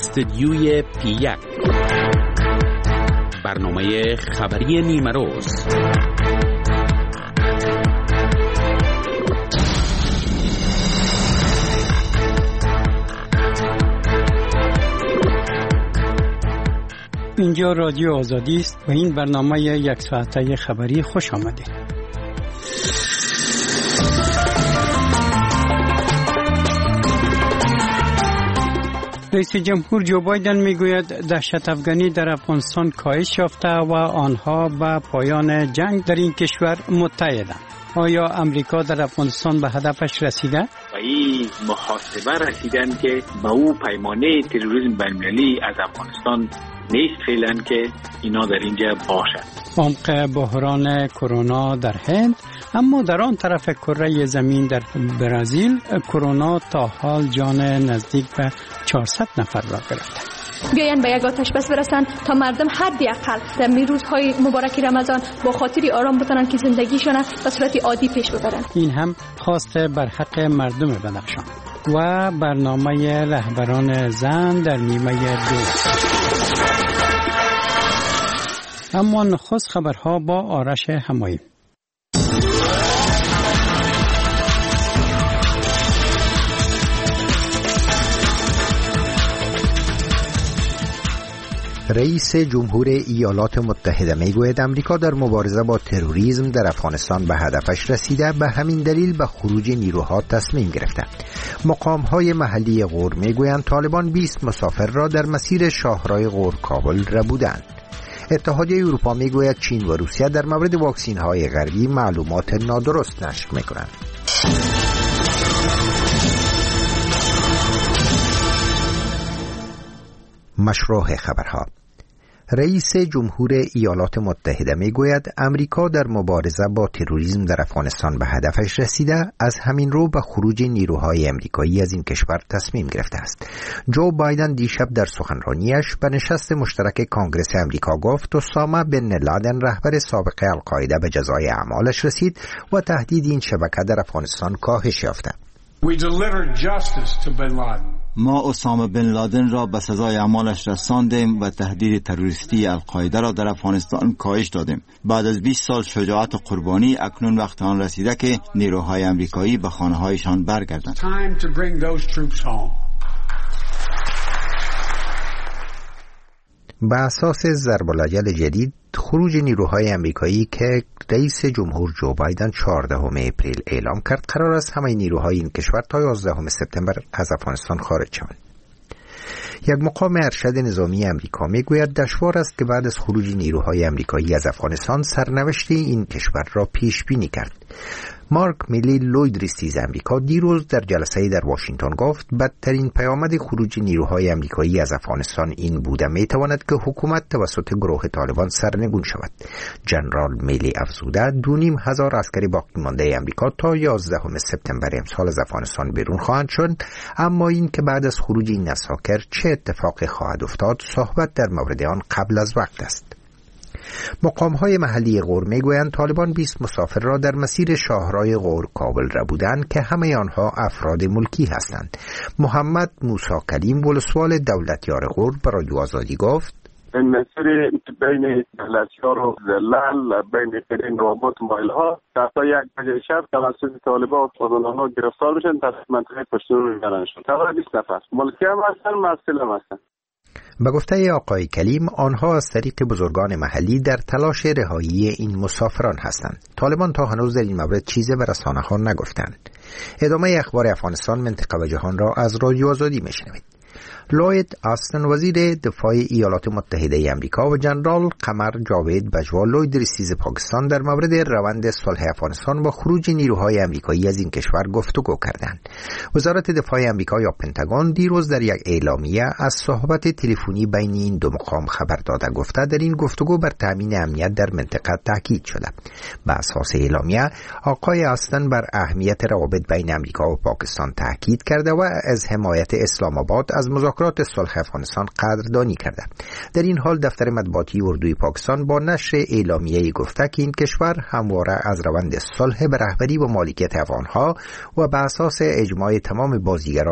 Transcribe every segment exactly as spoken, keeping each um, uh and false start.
استدیوی پی یک، برنامه خبری نیمه روز. اینجا رادیو آزادی است و این برنامه یک ساعته خبری. خوش آمدید. رئیس جمهور جو بایدن میگوید دهشت افغانی در افغانستان کاهش یافته و آنها به پایان جنگ در این کشور متحدند. آیا امریکا در افغانستان به هدفش رسیده؟ و این محاسبه رسیدن که به او پیمانه تروریسم بین‌المللی از افغانستان نیست فعلا که اینا در اینجا باشد. عمق بحران کرونا در هند، اما در آن طرف کره زمین در برزیل کرونا تا حال جان نزدیک به چهارصد نفر را گرفته. بیاین به یک آتش بس برسن تا مردم حداقل در می روزهای مبارک رمضان با خاطری آرام بتونن که زندگیشون به صورت عادی پیش ببرن. این هم خواست بر حق مردم بدخشان و برنامه رهبران زن در نیمه دو. اما نخست خبرها با آرش همایی. رئیس جمهور ایالات متحده میگوید امریکا در مبارزه با تروریسم در افغانستان به هدفش رسیده، به همین دلیل به خروج نیروها تصمیم گرفته. مقام‌های محلی غور میگویند طالبان بیست مسافر را در مسیر شاهراه غور کابل ربودند. اتحادیه اروپا میگوید چین و روسیه در مورد واکسین‌های غربی معلومات نادرست نشر می‌کنند. مشروع خبرها. رئیس جمهور ایالات متحده میگوید امریکا در مبارزه با تروریسم در افغانستان به هدفش رسیده، از همین رو به خروج نیروهای امریکایی از این کشور تصمیم گرفته است. جو بایدن دیشب در سخنرانیش به نشست مشترک کانگرس امریکا گفت اسامه بن لادن رهبر سابق القاعده به جزای اعمالش رسید و تهدید این شبکه در افغانستان کاهش یافته. We delivered justice to bin Laden. ما اسامه بن لادن را به سزای اعمالش رساندیم و تهدید تروریستی القاعده را در افغانستان کاهش دادیم. بعد از بیست سال شجاعت و قربانی اکنون وقت آن رسیده که نیروهای امریکایی به خانه‌هایشان برگردند. به اساس ضرب‌الاجل جدید خروج نیروهای امریکایی که رئیس جمهور جو بایدن چهاردهم اپریل اعلام کرد، قرار است همه نیروهای این کشور تا یازدهم سپتامبر از افغانستان خارج شوند. یک مقام ارشد نظامی امریکا میگوید دشوار است که بعد از خروج نیروهای امریکایی از افغانستان سرنوشت این کشور را پیش بینی کرد. مارک میلی لوید ریستیز امریکا دیروز در جلسه‌ای در واشنگتن گفت بدترین پیامد خروج نیروهای امریکایی از افغانستان این بوده میتواند که حکومت توسط گروه طالبان سرنگون شود. جنرال میلی افزوده دو نیم هزار عسکر باقی مانده امریکا تا یازدهم سپتامبر امسال از افغانستان بیرون خواهند شد، اما این که بعد از خروج این عساکر چه اتفاقی خواهد افتاد صحبت در مورد آن قبل از وقت است. مقام‌های محلی غور میگویند طالبان بیست مسافر را در مسیر شاهراه غور کابل ربودند که همه آنها افراد ملکی هستند. محمد موسی کلیم ولسوال دولتیار غور به رادیو آزادی گفت این مسیر بین دولتیار و زلال بین قرین رابط مایلها تا یک بجه شب توسط طالبان و آنها گرفتار میشن، در منطقه پشتون میبرن شد. تا بیست نفر ملکی هم هستن، مسئول هم هستن. به گفته آقای کلیم آنها از طریق بزرگان محلی در تلاش رهایی این مسافران هستند. طالبان تا هنوز در این مورد چیزی به رسانه‌ها نگفتند. ادامه اخبار افغانستان، منطقه و جهان را از رادیو آزادی میشنوید. لوید آستن وزیر دفاع ایالات متحده آمریکا و جنرال قمر جاوید بجوا لوید ریستیز پاکستان در مورد روند صلح افغانستان با خروج نیروهای آمریکایی از این کشور گفتگو کردند. وزارت دفاع آمریکا یا پنتاگون دیروز در یک اعلامیه از صحبت تلفنی بین این دو مقام خبر داده گفته در این گفتگو بر تامین امنیت در منطقه تاکید شده. به اساس اعلامیه آقای آستن بر اهمیت روابط بین آمریکا و پاکستان تاکید کرده و از حمایت اسلام آباد از مذاکرات صلح افغانستان قدردانی کرده. در این حال دفتر مطبوعاتی اردوی پاکستان با نشر اعلامیه‌ای گفته که این کشور همواره از روند صلح به رهبری و مالکیت افغانها و به اساس اجماع تمام بازیگران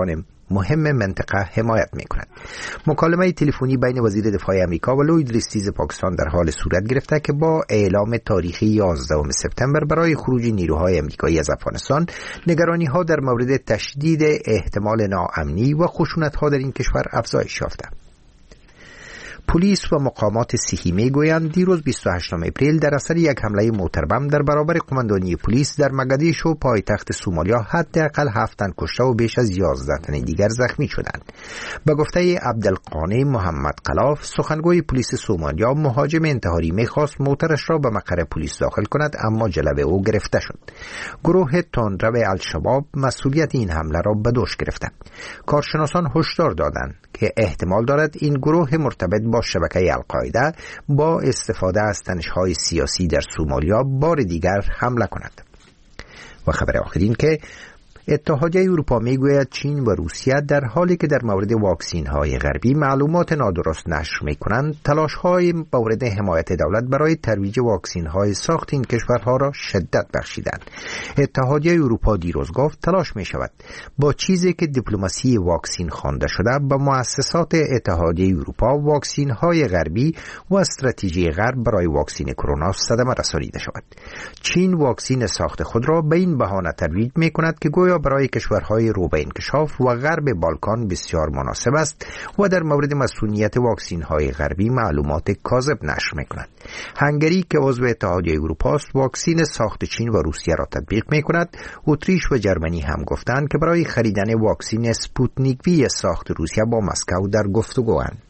مهم منطقه حمایت می‌کند. مکالمه تلفنی بین وزیر دفاع آمریکا و لوید ریستیز پاکستان در حال صورت گرفته که با اعلام تاریخی یازدهم سپتامبر برای خروج نیروهای آمریکایی از افغانستان، نگرانی‌ها در مورد تشدید احتمال ناامنی و خشونت‌ها در این کشور افزایش یافته. پلیس و مقامات صحی میگویند دیروز بیست و هشتم اپریل در اثر یک حمله موتربم در برابر قماندانی پلیس در مگادیشو پایتخت سومالیا حداقل هفت تن کشته و بیش از یازده تن دیگر زخمی شدند. به گفته عبدالقانی محمد قلاف، سخنگوی پلیس سومالیا، مهاجم انتحاری میخواست موترش را به مقر پلیس داخل کند اما جلب او گرفته شد. گروه تندرو الشباب مسئولیت این حمله را به دوش گرفته. کارشناسان هشدار دادند که احتمال دارد این گروه مرتبط با شبکه القاعده با استفاده از تنش‌های سیاسی در سومالیا بار دیگر حمله کند. و خبر آخرین که اتحادیه اروپا میگوید چین و روسیه در حالی که در مورد واکسین‌های غربی معلومات نادرست نشر می‌کنند، تلاش‌های مورد حمایت دولت برای ترویج واکسین‌های ساخت این کشورها را شدت بخشیدند. اتحادیه اروپا دیروز گفت تلاش می‌شود با چیزی که دیپلماسی واکسین خوانده شده به مؤسسات اتحادیه اروپا واکسین‌های غربی و استراتژی غرب برای واکسین کرونا صدمه رسانیده شود. چین واکسین ساخت خود را به این بهانه ترویج می‌کند که گویا برای کشورهای رو به انکشاف و غرب بالکان بسیار مناسب است و در مورد مسئولیت واکسین‌های غربی معلومات کاذب نشر می‌کند. هنگری که عضو اتحادیه اروپا است، واکسین ساخت چین و روسیه را تطبیق می‌کند. اتریش و جرمنی هم گفتند که برای خریدن واکسین اسپوتنیک وی ساخت روسیه با مسکو در گفتگواند.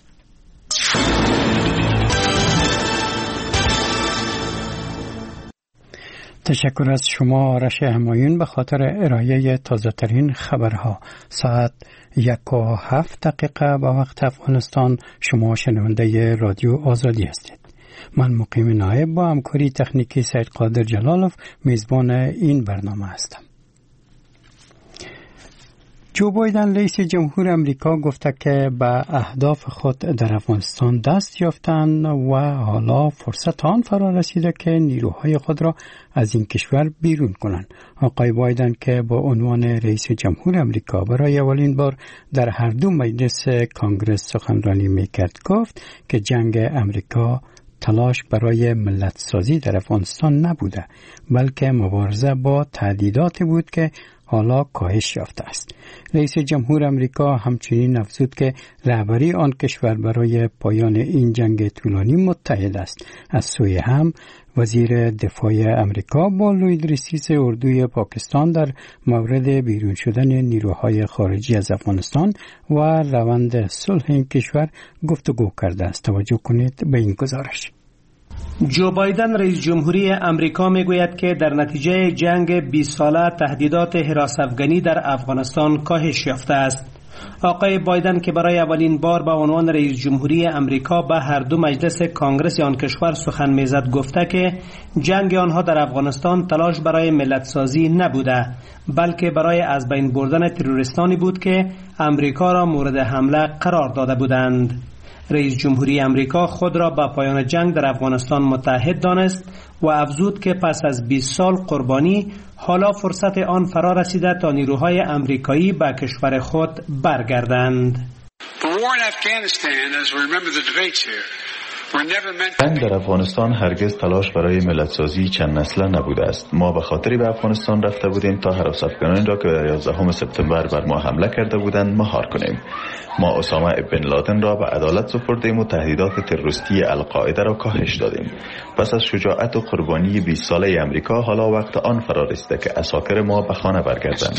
تشکر از شما آرش همایون به خاطر ارائه تازه ترین خبرها. ساعت یک و هفت دقیقه به وقت افغانستان. شما شنونده رادیو آزادی هستید. من مقیم نایب با همکاری تکنیکی سید قادر جلالوف میزبان این برنامه هستم. جو بایدن رئیس جمهور امریکا گفته که به اهداف خود در افغانستان دست یافتند و حالا فرصت آن فرا رسیده که نیروهای خود را از این کشور بیرون کنند. آقای بایدن که با عنوان رئیس جمهور امریکا برای اولین بار در هر دو مجلس کانگرس سخنرانی میکرد، گفت که جنگ امریکا تلاش برای ملت سازی در افغانستان نبوده، بلکه مبارزه با تهدیداتی بود که حالا کاهش یافته است. رئیس جمهور امریکا همچنین افزود که رهبری آن کشور برای پایان این جنگ طولانی متحد است. از سوی هم وزیر دفاع امریکا با لوید ریستیز اردوی پاکستان در مورد بیرون شدن نیروهای خارجی از افغانستان و روند صلح این کشور گفتگو کرده است. توجه کنید به این گزارش. جو بایدن رئیس جمهوری امریکا میگوید که در نتیجه جنگ بیست ساله تهدیدات حراس افغانی در افغانستان کاهش یافته است. آقای بایدن که برای اولین بار به عنوان رئیس جمهوری امریکا به هر دو مجلس کانگرس آن کشور سخن میزد گفته که جنگ آنها در افغانستان تلاش برای ملت سازی نبوده، بلکه برای از بین بردن تروریستانی بود که امریکا را مورد حمله قرار داده بودند. رئیس جمهوری امریکا خود را به پایان جنگ در افغانستان متحد دانست و افزود که پس از بیست سال قربانی حالا فرصت آن فرا رسیده تا نیروهای امریکایی به کشور خود برگردند. جنگ در افغانستان هرگز تلاش برای ملت‌سازی چند نسله نبوده است. ما به خاطری به افغانستان رفته بودیم تا هراس افغانان را که در یازدهم سپتامبر بر ما حمله کرده بودند مهار کنیم. ما اسامه بن لادن را به عدالت سپردیم و تهدیدات تروریستی القاعده را کاهش دادیم. پس از شجاعت و قربانی بیست ساله امریکا حالا وقت آن فرا رسیده که عساکر ما به خانه برگردند.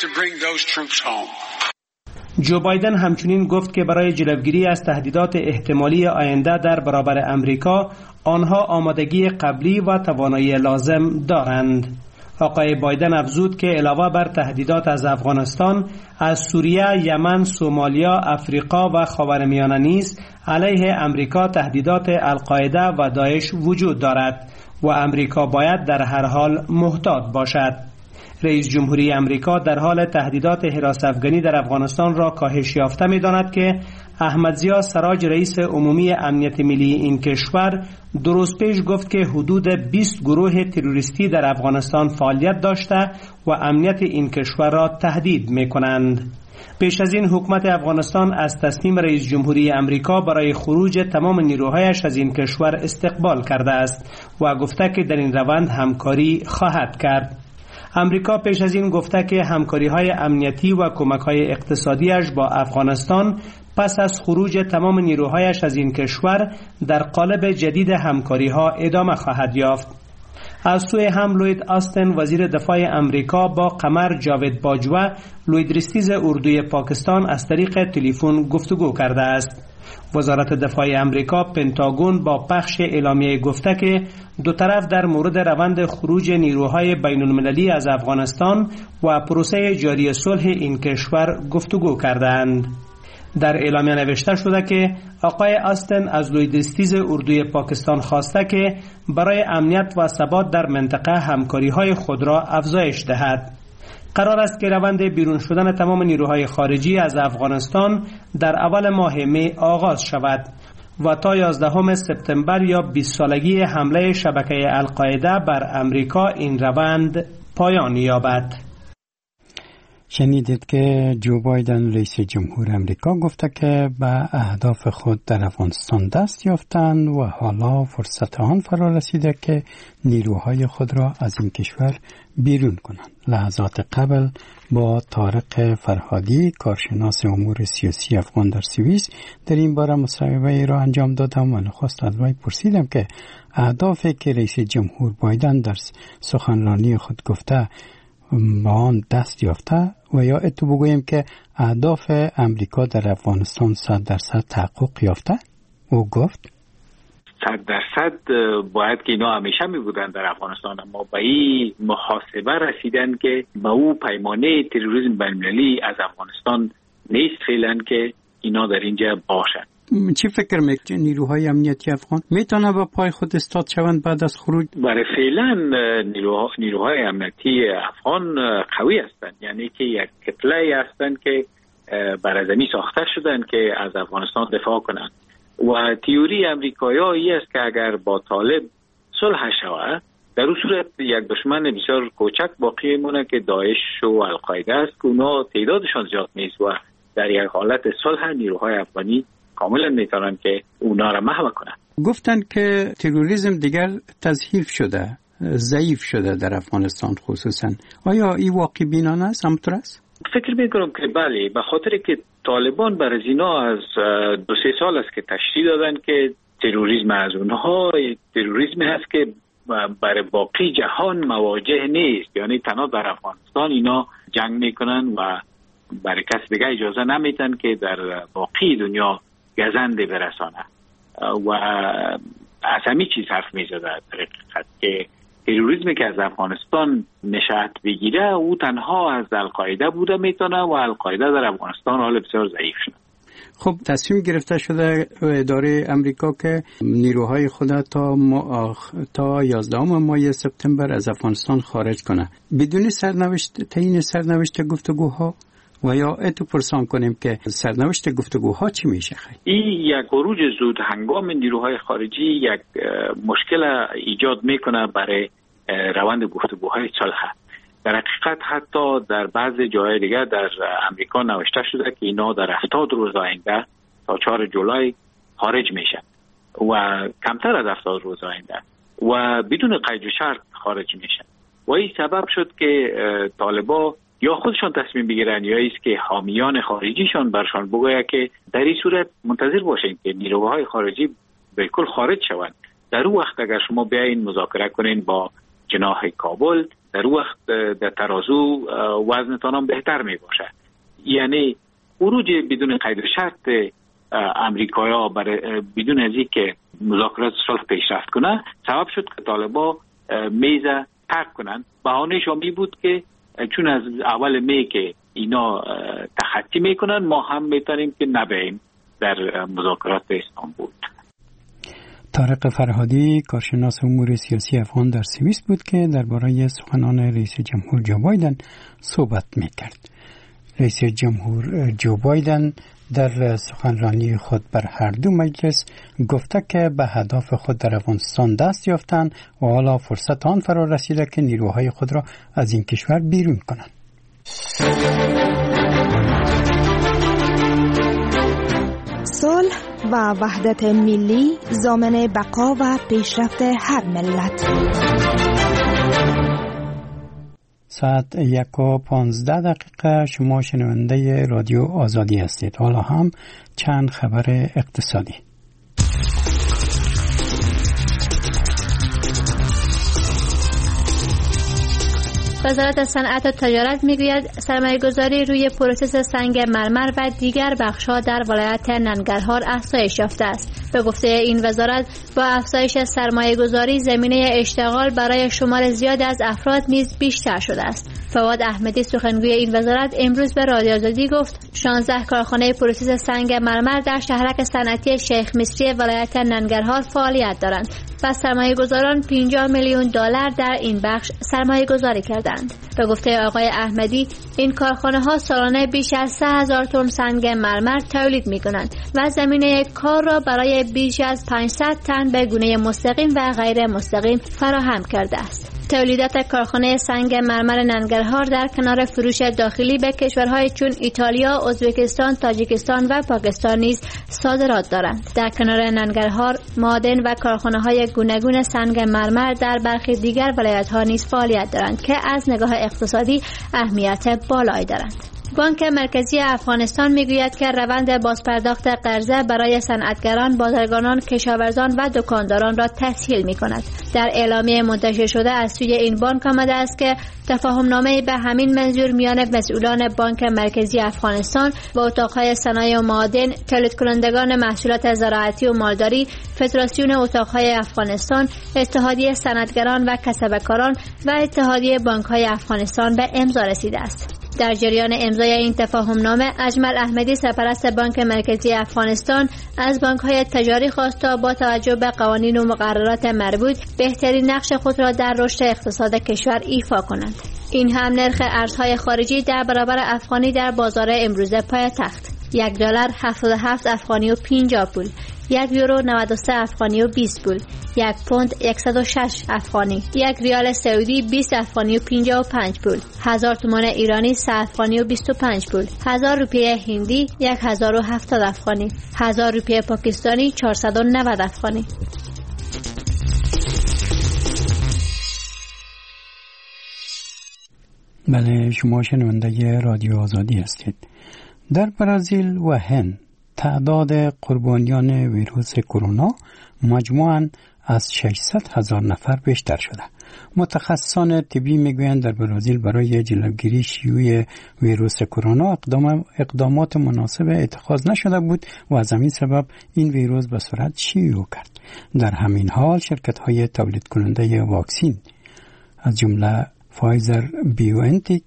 جو بایدن همچنین گفت که برای جلوگیری از تهدیدات احتمالی آینده در برابر امریکا آنها آمادگی قبلی و توانایی لازم دارند. آقای بایدن افزود که علاوه بر تهدیدات از افغانستان، از سوریه، یمن، سومالیا، افریقا و خاورمیانه نیز علیه امریکا تهدیدات القاعده و داعش وجود دارد و امریکا باید در هر حال محتاط باشد. رئیس جمهوری امریکا در حال تهدیدات حراس افغانی در افغانستان را کاهش یافته می‌داند که احمد ضیا سراج رئیس عمومی امنیت ملی این کشور دو روز پیش گفت که حدود بیست گروه تروریستی در افغانستان فعالیت داشته و امنیت این کشور را تهدید می‌کنند. پیش از این حکومت افغانستان از تصمیم رئیس جمهوری امریکا برای خروج تمام نیروهایش از این کشور استقبال کرده است و گفته که در این روند همکاری خواهد کرد. امریکا پیش از این گفته که همکاری‌های امنیتی و کمک‌های اقتصادیش با افغانستان پس از خروج تمام نیروهایش از این کشور در قالب جدید همکاری‌ها ادامه خواهد یافت. از سوی هم لوید آستن وزیر دفاع امریکا با قمر جاوید باجوه لوید رستیز اردوی پاکستان از طریق تلفن گفتگو کرده است. وزارت دفاع امریکا پنتاگون با پخش اعلامیه گفته که دو طرف در مورد روند خروج نیروهای بین المللی از افغانستان و پروسه جاری صلح این کشور گفتگو کردند. در اعلامیه نوشته شده که آقای آستن از لوید رستیز اردوی پاکستان خواسته که برای امنیت و ثبات در منطقه همکاری‌های خود را افزایش دهد. قرار است که روند بیرون شدن تمام نیروهای خارجی از افغانستان در اول ماه می آغاز شود و تا یازدهم سپتامبر یا بیست سالگی حمله شبکه القاعده بر امریکا این روند پایان یابد. شنیدید که جو بایدن رئیس جمهور امریکا گفته که به اهداف خود در افغانستان دست یافتند و حالا فرصت آن فرا رسیده که نیروهای خود را از این کشور بیرون کنند. لحظات قبل با طارق فرهادی کارشناس امور سیاسی افغان در سوئیس در این باره مصاحبه را انجام دادم و نخست از وی پرسیدم که اهدافی که رئیس جمهور بایدن در سخنرانی خود گفته با آن دست یافته و یا اتو بگوییم که اهداف امریکا در افغانستان صد درصد تحقق یافته. او گفت صد درصد باید که اینا همیشه می بودن در افغانستان، اما به این محاسبه رسیدن که به او پیمانه تروریسم بین‌المللی از افغانستان نیست فعلا که اینا در اینجا باشن. چی فکر میکنی نیروهای امنیتی افغان میتونه با پای خود استاد شوند بعد از خروج؟ برای فعلا نیروها نیروهای امنیتی افغان قوی هستند، یعنی که یک کتله هستند که برای زمین ساخته شدن که از افغانستان دفاع کنند و تئوری امریکایی‌ها این است که اگر با طالب صلح شود در اون صورت یک دشمن بسیار کوچک باقی مونه که داعش و القاعده است که اونا تعدادشان زیاد نیست و در یک حالت صلح نیروهای افغانی کاملا میتونن که اونا را محو کنن. گفتن که تروریسم دیگر تضعیف شده، ضعیف شده در افغانستان خصوصا. آیا این واقع بینانه است؟ همطور است؟ فکر میکنم که بله، به خاطر که طالبان برای اینا از دو سه سال است که تشریح دادن که تروریسم از اونها تروریسم هست که برای باقی جهان مواجه نیست، یعنی تنها در افغانستان اینا جنگ میکنن و برای کس دیگه اجازه نمیدن که در باقی دنیا گزنده برسانه و از همین چیز حرف میزده در حقیقت که تروریسمی که از افغانستان نشأت بگیره او تنها از القاعده بوده میتونه و القاعده در افغانستان حال بسیار ضعیف شده. خب تصمیم گرفته شده اداره امریکا که نیروهای خود تا ما تا یازدهم ماه سپتامبر از افغانستان خارج کنه بدون سرنوشت تعیین سرنوشت گفتگوها و یا اتو پرسان کنیم که سرنوشت گفتگوها چی میشه؟ این یک خروج زود هنگام نیروهای خارجی یک مشکل ایجاد میکنه برای روند گفتگوهای صلح. در حقیقت حتی در بعض جای دیگه در امریکا نوشته شده که اینا در هفتاد روز آینده تا چهارم جولای خارج میشن و کمتر از هفتاد روز آینده و بدون قید و شرط خارج میشن و این سبب شد که طالبا یا خودشان تصمیم بگیرن یا ایست که حامیان خارجیشان برشان بگوید که در این صورت منتظر باشین که نیروهای خارجی بالکل خارج شوند. در اون وقت اگر شما بیاین مذاکره کنین با جناح کابل در اون وقت در ترازو وزنتان هم بهتر می باشه. یعنی خروج بدون قید و شرط امریکایا برای بدون از اینکه مذاکرات صلح پیشرفت کنه سبب شد که طالبا میز ترک کنن. بهانه‌شان می بود که چون از اول می که اینا تخطی میکنن ما هم میتونیم که نبیم در مذاکرات استانبول. طارق فرهادی کارشناس امور سیاسی افغان در سوئیس بود که درباره سخنان رئیس جمهور جو بایدن صحبت میکرد. رئیس جمهور جو بایدن در سخنرانی خود بر هر دو مجلس گفته که به هدف خود در افغانستان دست یافتند و حالا فرصت آن فرا رسیده که نیروهای خود را از این کشور بیرون کنند. و وحدت ملی ضامن بقا و پیشرفت هر ملت. ساعت یک و پانزده دقیقه شما شنونده رادیو آزادی هستید. حالا هم چند خبر اقتصادی. وزارت صنعت و تجارت میگوید سرمایه‌گذاری روی پروسس سنگ مرمر و دیگر بخش‌ها در ولایت ننگرهار افزایش یافته است. به گفته این وزارت با افزایش سرمایه‌گذاری زمینه اشتغال برای شمار زیادی از افراد نیز بیشتر شده است. فواد احمدی سخنگوی این وزارت امروز به رادیو آزادی گفت شانزده کارخانه پروسس سنگ مرمر در شهرک صنعتی شیخ مصری ولایت ننگرهار فعالیت دارند و سرمایه‌گذاران پنجاه میلیون دلار در این بخش سرمایه‌گذاری کردند. به گفته آقای احمدی این کارخانه‌ها سالانه بیش از سه هزار تن سنگ مرمر تولید می‌کنند و زمینه کار را برای بیش از پانصد تن به گونه مستقیم و غیر مستقیم فراهم کرده است. تولیدات کارخانه سنگ مرمر ننگرهار در کنار فروش داخلی به کشورهای چون ایتالیا، ازبکستان، تاجیکستان و پاکستان نیز صادرات دارند. در کنار ننگرهار، معادن و کارخانه‌های گوناگون سنگ مرمر در برخی دیگر ولایت‌ها نیز فعالیت دارند که از نگاه اقتصادی اهمیت بالایی دارند. بانک مرکزی افغانستان میگوید که روند بازپرداخت قرضه برای صنعتگران، بازرگانان، کشاورزان و دکانداران را تسهیل می‌کند. در اعلامیه منتشر شده از سوی این بانک آمده است که تفاهم‌نامه به همین منظور میان مسئولان بانک مرکزی افغانستان و اتاق‌های صنایع و معادن، تولید کنندگان محصولات زراعتی و مالداری، فدراسیون اتاق‌های افغانستان، اتحادیه صنعتگران و کسبکاران و اتحادیه بانک‌های افغانستان به امضا رسیده است. در جریان امضای این تفاهمنامه اجمل احمدی سرپرست بانک مرکزی افغانستان از بانک‌های تجاری خواست تا با توجه به قوانین و مقررات مربوط بهترین نقش خود را در رشد اقتصاد کشور ایفا کنند. این هم نرخ ارزهای خارجی در برابر افغانی در بازار امروزه پایتخت: یک دلار هفتاد و هفت افغانی و پنجاه پول، یک یورو نود و سه افغانی و بیست پول، یک پوند صد و شش افغانی، یک ریال سعودی بیست افغانی و پنجاه و پنج پول، هزار تومان ایرانی سه افغانی و بیست و پنج پول، هزار روپیه هندی یک هزار و هفتاد افغانی، هزار روپیه پاکستانی چهارصد و نود افغانی. بله، شما شنونده رادیو آزادی هستید. در برزیل و هند تعداد قربانیان ویروس کرونا مجموعاً از ششصد هزار نفر بیشتر شده. متخصصان طبی میگویند در برزیل برای جلوگیری شیوع ویروس کرونا اقدام اقدامات مناسب اتخاذ نشده بود و از همین سبب این ویروس به سرعت شیوع کرد. در همین حال شرکت‌های تولید کننده واکسن از جمله فایزر بیوانتیک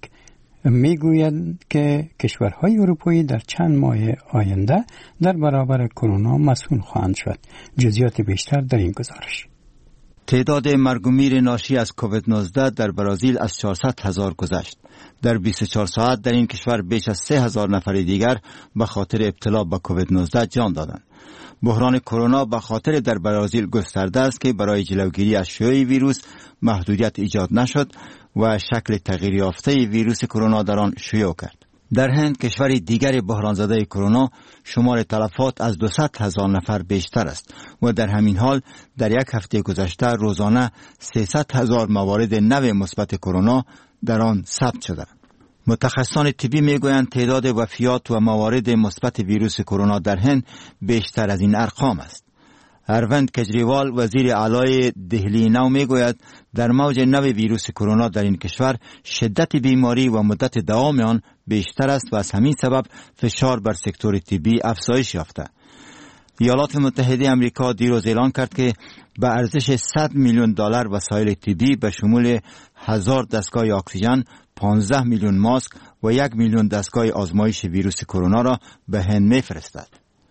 میگویند که کشورهای اروپایی در چند ماه آینده در برابر کرونا مسئول خواهند شد. جزئیات بیشتر در این گزارش. تعداد مرگ و میر ناشی از کووید نوزده در برزیل از چهارصد هزار گذشت. در بیست و چهار ساعت در این کشور بیش از سه هزار نفر دیگر به خاطر ابتلا به کووید نوزده جان دادند. بحران کرونا به خاطر در برزیل گسترده است که برای جلوگیری از شیوع ویروس محدودیت ایجاد نشد و شکل تغییر یافته ویروس کرونا در آن شیوع کرد. در هند، کشور دیگر بحران زده کرونا، شمار تلفات از دویست هزار نفر بیشتر است و در همین حال در یک هفته گذشته روزانه سیصد هزار موارد نو مثبت کرونا در آن ثبت شده. متخصصان طبی میگویند تعداد وفیات و موارد مثبت ویروس کرونا در هند بیشتر از این ارقام است. اروند کجریوال وزیر اعلی دهلی نو میگوید در موج نو ویروس کرونا در این کشور شدت بیماری و مدت دوام آن بیشتر است و از همین سبب فشار بر سکتور طبی افزایش یافته. ایالات متحده آمریکا دیروز اعلام کرد که به ارزش صد میلیون دلار وسایل طبی به شمول هزار دستگاه اکسیژن، پانزده میلیون ماسک و یک میلیون دستگاه آزمایش ویروس کرونا را به هند میفرستد.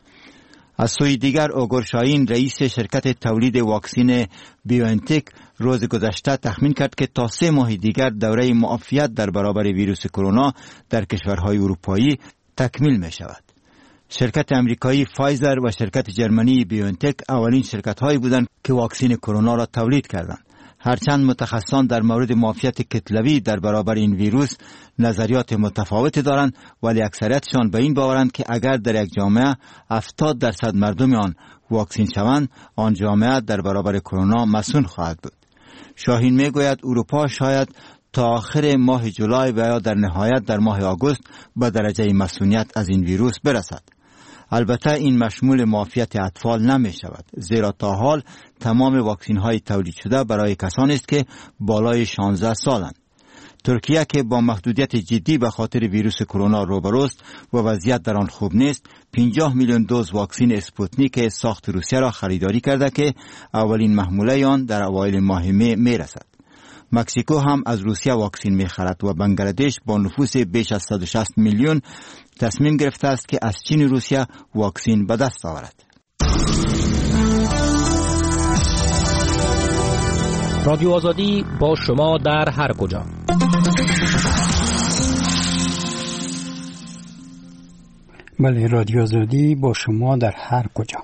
از سوی دیگر اوگور شاهین رئیس شرکت تولید واکسن بیوانتک روز گذشته تخمین کرد که تا سه ماه دیگر دوره معافیت در برابر ویروس کرونا در کشورهای اروپایی تکمیل می شود. شرکت امریکایی فایزر و شرکت جرمنی بیوانتک اولین شرکت هایی بودند که واکسن کرونا را تولید کردند. هرچند متخصصان در مورد معافیت کتلوی در برابر این ویروس نظریات متفاوتی دارند، ولی اکثریتشان به این باورند که اگر در یک جامعه هفتاد درصد مردم آن واکسین شوند، آن جامعه در برابر کرونا مسئول خواهد بود. شاهین میگوید اروپا شاید تا آخر ماه جولای و یا در نهایت در ماه آگوست به درجه مسئولیت از این ویروس برسد. البته این مشمول معافیت اطفال نمی شود، زیرا تا حال تمام واکسین های تولید شده برای کسانی است که بالای شانزده سالند. ترکیه که با محدودیت جدی به خاطر ویروس کرونا روبروست و وضعیت در آن خوب نیست، پنجاه میلیون دوز واکسین اسپوتنیک ساخت روسیه را خریداری کرده که اولین محموله آن در اوایل ماه می میرسد. مکزیکو هم از روسیه واکسین می‌خرد و بنگلادش با نفوس بیش از صد و شصت میلیون تصمیم گرفته است که از چین روسیه واکسین به دست آورد. رادیو آزادی با شما در هر کجا. بله، رادیو آزادی با شما در هر کجا.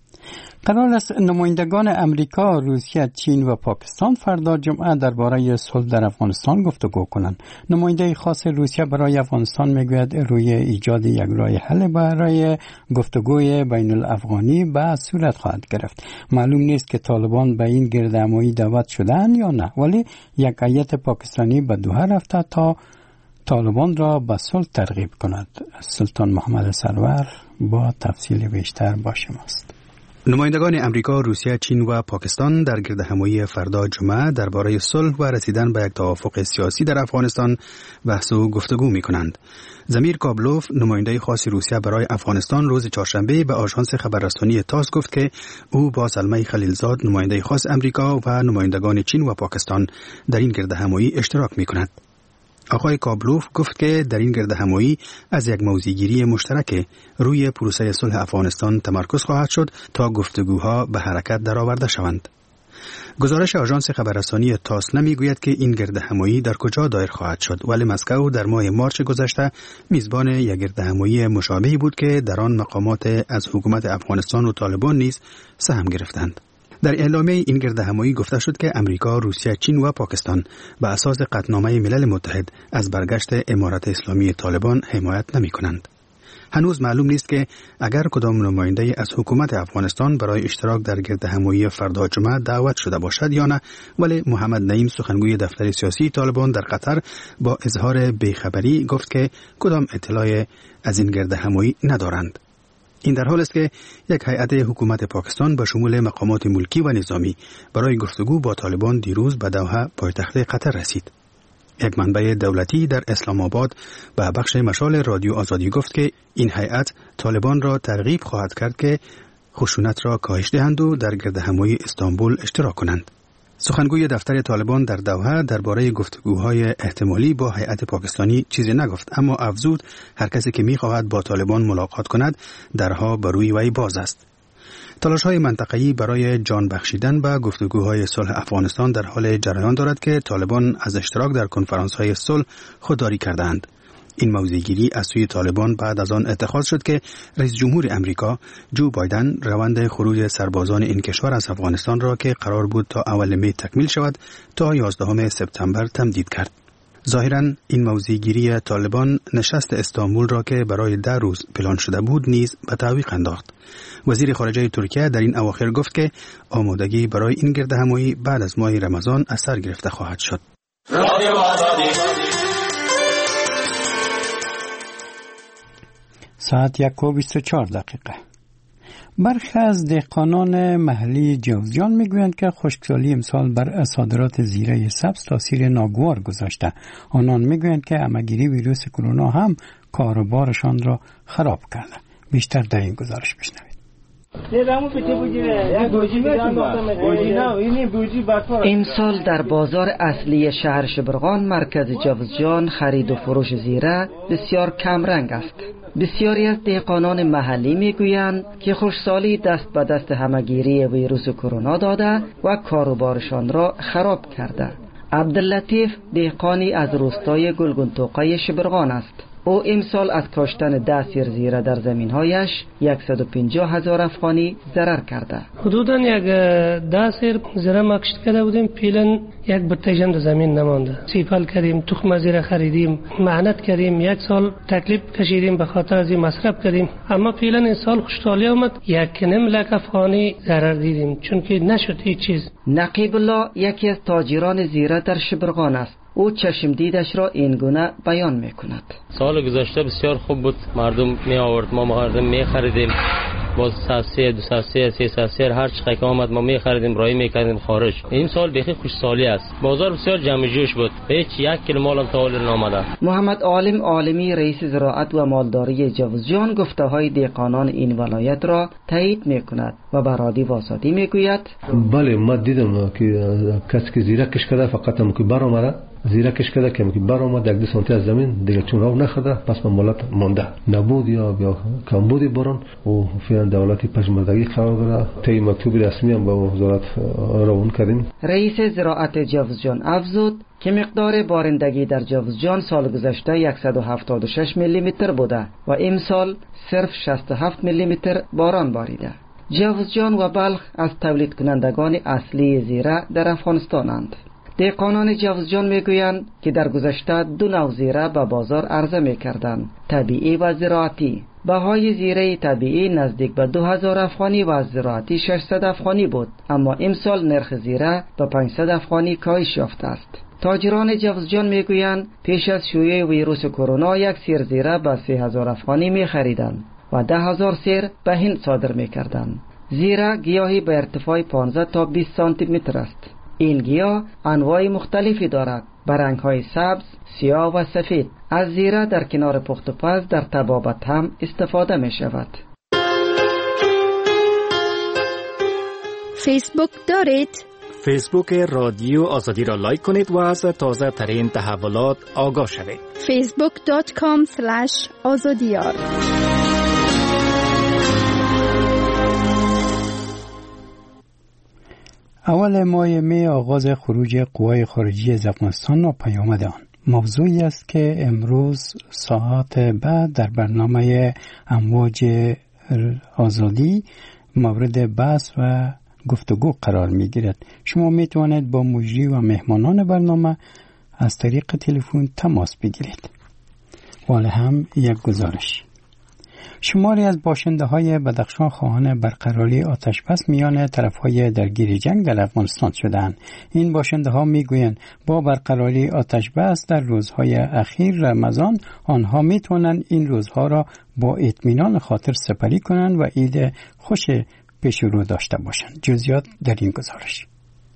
قرار است نمایندگان امریکا، روسیه، چین و پاکستان فردا جمعه درباره صلح در افغانستان گفتگو کنند. نماینده خاص روسیه برای افغانستان میگوید روی ایجاد یک راه حل برای گفتگوی بین الافغانی به صورت خواهد گرفت. معلوم نیست که طالبان به این گردهمایی دعوت شدند یا نه، ولی یک هیئت پاکستانی به دوحه رفته تا طالبان را به صلح ترغیب کند. سلطان محمد سرور با تفصیل بیشتر با شماست. نمایندگان امریکا، روسیه، چین و پاکستان در گردهمایی فردا جمعه درباره صلح و رسیدن به یک توافق سیاسی در افغانستان بحث و گفتگو می‌کنند. زمیر کابلوف، نماینده خاص روسیه برای افغانستان، روز چهارشنبه به آژانس خبررسانی تاس گفت که او با سلمه خلیلزاد، نماینده خاص امریکا و نمایندگان چین و پاکستان در این گردهمایی اشتراک می‌کند. آقای کابلوف گفت که در این گردهمایی از یک موضوعگیری مشترک روی پروسه صلح افغانستان تمرکز خواهد شد تا گفتگوها به حرکت درآورده شوند. گزارش آژانس خبررسانی تاس نمیگوید که این گردهمایی در کجا دایر خواهد شد، ولی مسکو در ماه مارچ گذشته میزبان یک گردهمایی مشابهی بود که در آن مقامات از حکومت افغانستان و طالبان نیز سهم گرفتند. در اعلامیه این گردهمایی گفته شد که امریکا، روسیه، چین و پاکستان به اساس قطعنامه ملل متحد از برگشت امارت اسلامی طالبان حمایت نمی کنند. هنوز معلوم نیست که اگر کدام نماینده از حکومت افغانستان برای اشتراک در گردهمایی فردا جمعه دعوت شده باشد یا نه، ولی محمد نعیم، سخنگوی دفتر سیاسی طالبان در قطر، با اظهار بیخبری گفت که کدام اطلاع از این گردهمایی ندارند. این در حال است که یک هیئت حکومت پاکستان به شمول مقامات ملکی و نظامی برای گفتگو با طالبان دیروز به دوحه، پایتخت قطر رسید. یک منبع دولتی در اسلام آباد به بخش مشال رادیو آزادی گفت که این هیئت طالبان را ترغیب خواهد کرد که خشونت را کاهش دهند و در گردهمایی استانبول اشتراک کنند. سخنگوی دفتر طالبان در دوحه درباره گفتگوهای احتمالی با هیئت پاکستانی چیزی نگفت، اما افزود هر کسی که می‌خواهد با طالبان ملاقات کند درها بر روی وی باز است. تلاش‌های منطقه‌ای برای جان بخشیدن به گفتگوهای صلح افغانستان در حال جریان دارد که طالبان از اشتراک در کنفرانس‌های صلح خودداری کردند. این موضع‌گیری از سوی طالبان بعد از آن اتخاذ شد که رئیس جمهور امریکا جو بایدن روند خروج سربازان این کشور از افغانستان را که قرار بود تا اول می تکمیل شود تا یازدهم سپتامبر تمدید کرد. ظاهراً این موضع‌گیری طالبان نشست استانبول را که برای ده روز پلان شده بود نیز به تعویق انداخت. وزیر خارجه ترکیه در این اواخر گفت که آمادگی برای این گردهمایی بعد از ماه رمضان از سر گرفته خواهد شد. ساعت یک و بیست و چهار دقیقه. برخی از دهقانان محلی جوزجان میگویند که خشکسالی امسال بر صادرات زیره سبز تاثیر ناگوار گذاشته. آنان میگویند که همه‌گیری ویروس کرونا هم کاروبارشان را خراب کرده. بیشتر در این گزارش بشنوید. امسال در بازار اصلی شهر شبرغان مرکز جوزجان خرید و فروش زیره بسیار کم رنگ است. بسیاری از دهقانان محلی میگویند که خشکسالی دست به دست همه‌گیری ویروس کرونا داده و کاروبارشان را خراب کرده. عبداللطیف دهقانی از روستای گلگونتوقه شبرغان است. او امسال از کاشتن ده سیر زیره در زمینهایش صد و پنجاه هزار افغانی ضرر کرده. حدوداً یک ده سیر زیره ما کشت کرده بودیم، پیلن یک بتیجم در زمین نمانده. سیپل کردیم، تخم زیره خریدیم، مهنت کردیم، یک سال تکلیف کشیدیم، به خاطر از این مصرف کردیم. اما پیلن این سال خوشحالی آمد، یک نیم لک افغانی ضرر دیدیم، چون که نشد هیچ چیز. نقیب الله یکی از تاجران زیره در شبرغان است. او چشم دیدش را این گونه بیان میکند. سال گذشته بسیار خوب بود، مردم می آورد، ما مردم می خریدیم، باز ساسه دو ساسه سه ساسه هر چقدر که آمد ما می خریدیم، رای می کردیم خارج. این سال بخی خوش سالی است، بازار بسیار جمع جوش بود، هیچ یک کیلو مال هم تا نامده. محمد عالم عالمی رئیس زراعت و مالداری جوزجان گفته های دهقانان این ولایت را تایید میکند و برادی واسطی میگوید بله ما دیدم که کسی که زیره کش کرده فقط هم که بر آمده، زیره کش کرده که که بر آمد یک دو سانتی از زمین دیگه چون راو نخورده، پس مالات مانده، نبود یا یا کمبود باران و فعلا دولتی پژمردگی قرار گرفت. طی مکتوب رسمی هم با وزارت روان کردیم. رئیس زراعت جوزجان افزود که مقدار بارندگی در جوزجان سال گذشته صد و هفتاد و شش میلی متر بوده و امسال صرف شصت و هفت میلی متر باران باریده. جوزجان و بلخ از تولید کنندگان اصلی زیره در افغانستانند. دهقانان جوزجان میگویند که در گذشته دو نوع زیره به بازار عرضه میکردند، طبیعی و زراعتی. بهای زیره طبیعی نزدیک به دو هزار افغانی و زراعتی ششصد افغانی بود، اما امسال نرخ زیره به پانصد افغانی کاهش یافته است. تاجران جوزجان میگویند پیش از شیوع ویروس کرونا یک سیر زیره به سه هزار افغانی میخریدند و ده هزار سیر به هند صادر میکردند. زیره گیاهی به ارتفاع پانزده تا بیست سانتی متر است. این گیاه انواع مختلفی دارد، به رنگ‌های سبز، سیاه و سفید. از زیره در کنار پخت و پز در طبابت هم استفاده می شود. فیسبوک دارید؟ فیسبوک رادیو آزادی را لایک کنید و از تازه ترین تحولات آگاه شوید. فیسبوک دات کام سلش آزادیار. اول ماه می آغاز خروج قوای خارجی از افغانستان و پیامد آن موضوعی است که امروز ساعت بعد در برنامه امواج آزادی مورد بحث و گفتگو قرار می گیرد. شما می توانید با مجری و مهمانان برنامه از طریق تلفن تماس بگیرید. ولی هم یک گزارش: شماری از باشنده های بدخشان خواهان برقراری آتش بس میان طرف های درگیر جنگ در افغانستان شدند. این باشنده ها می گویند با برقراری آتش بس در روزهای اخیر رمضان آنها می توانند این روزها را با اطمینان خاطر سپری کنند و عید خوش پیش رو داشته باشند. جزئیات در این گزارش.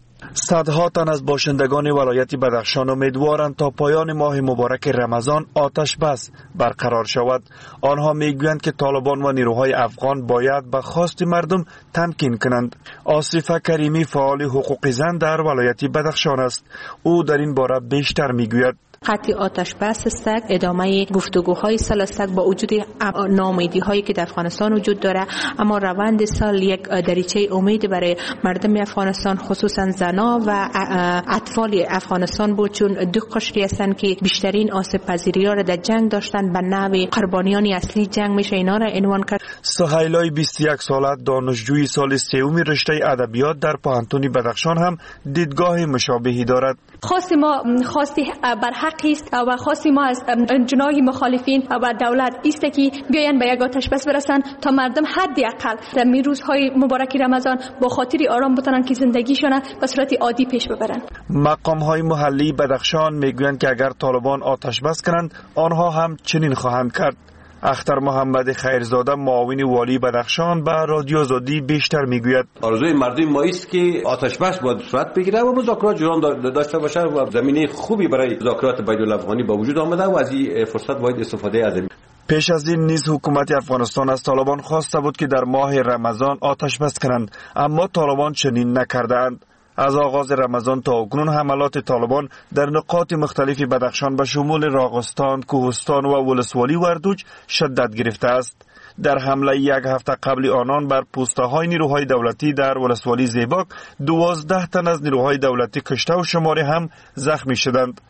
صدها تن از باشندگان ولایت بدخشان امیدوارند تا پایان ماه مبارک رمضان آتش بس برقرار شود. آنها میگویند که طالبان و نیروهای افغان باید به خواست مردم تمکین کنند. آصف کریمی فعال حقوق زن در ولایت بدخشان است. او در این باره بیشتر میگوید. قطع آتش بس سگ ادامه گفتگوهای سلسک با وجود ناامیدی هایی که در افغانستان وجود داره، اما روند سال یک دریچه امید برای مردم افغانستان خصوصا زنا و اطفال افغانستان بود، چون دو قشری هستند که بیشترین آسیب پذیری ها را در جنگ داشتن، به نوع قربانیان اصلی جنگ میشه اینا را عنوان کرد. سهیلای بیست و یک ساله دانشجوی سال سوم رشته ادبیات در پوهنتون بدخشان هم دیدگاه مشابهی دارد. خواست ما خواستی بر حقی است و خواستی ما از جناح مخالفین و دولت است که بیاین به یک آتش بس برسن تا مردم حداقل در می روزهای مبارک رمضان با خاطری آرام بتونن که زندگیشون به صورت عادی پیش ببرن. مقام های محلی بدخشان میگویند که اگر طالبان آتش بس کنند آنها هم چنین خواهند کرد. اختر محمد خیرزاده معاون والی بدخشان به رادیو آزادی بیشتر میگوید. آرزوی مردم ما است که آتش بس باید صورت بگیره و مذاکرات جریان داشته باشه و زمینه خوبی برای مذاکرات بین الافغانی با وجود آمده و از این فرصت باید استفاده از این. پیش از این نیز حکومت افغانستان از طالبان خواسته بود که در ماه رمضان آتش بس کنند، اما طالبان چنین نکردند. از آغاز رمضان تا اکنون حملات طالبان در نقاط مختلفی بدخشان به شمول راغستان، کوهستان و ولسوالی وردوج شدت گرفته است. در حمله یک هفته قبل آنان بر پوسته‌های نیروهای دولتی در ولسوالی زیباک دوازده تن از نیروهای دولتی کشته و شماری هم زخمی شدند.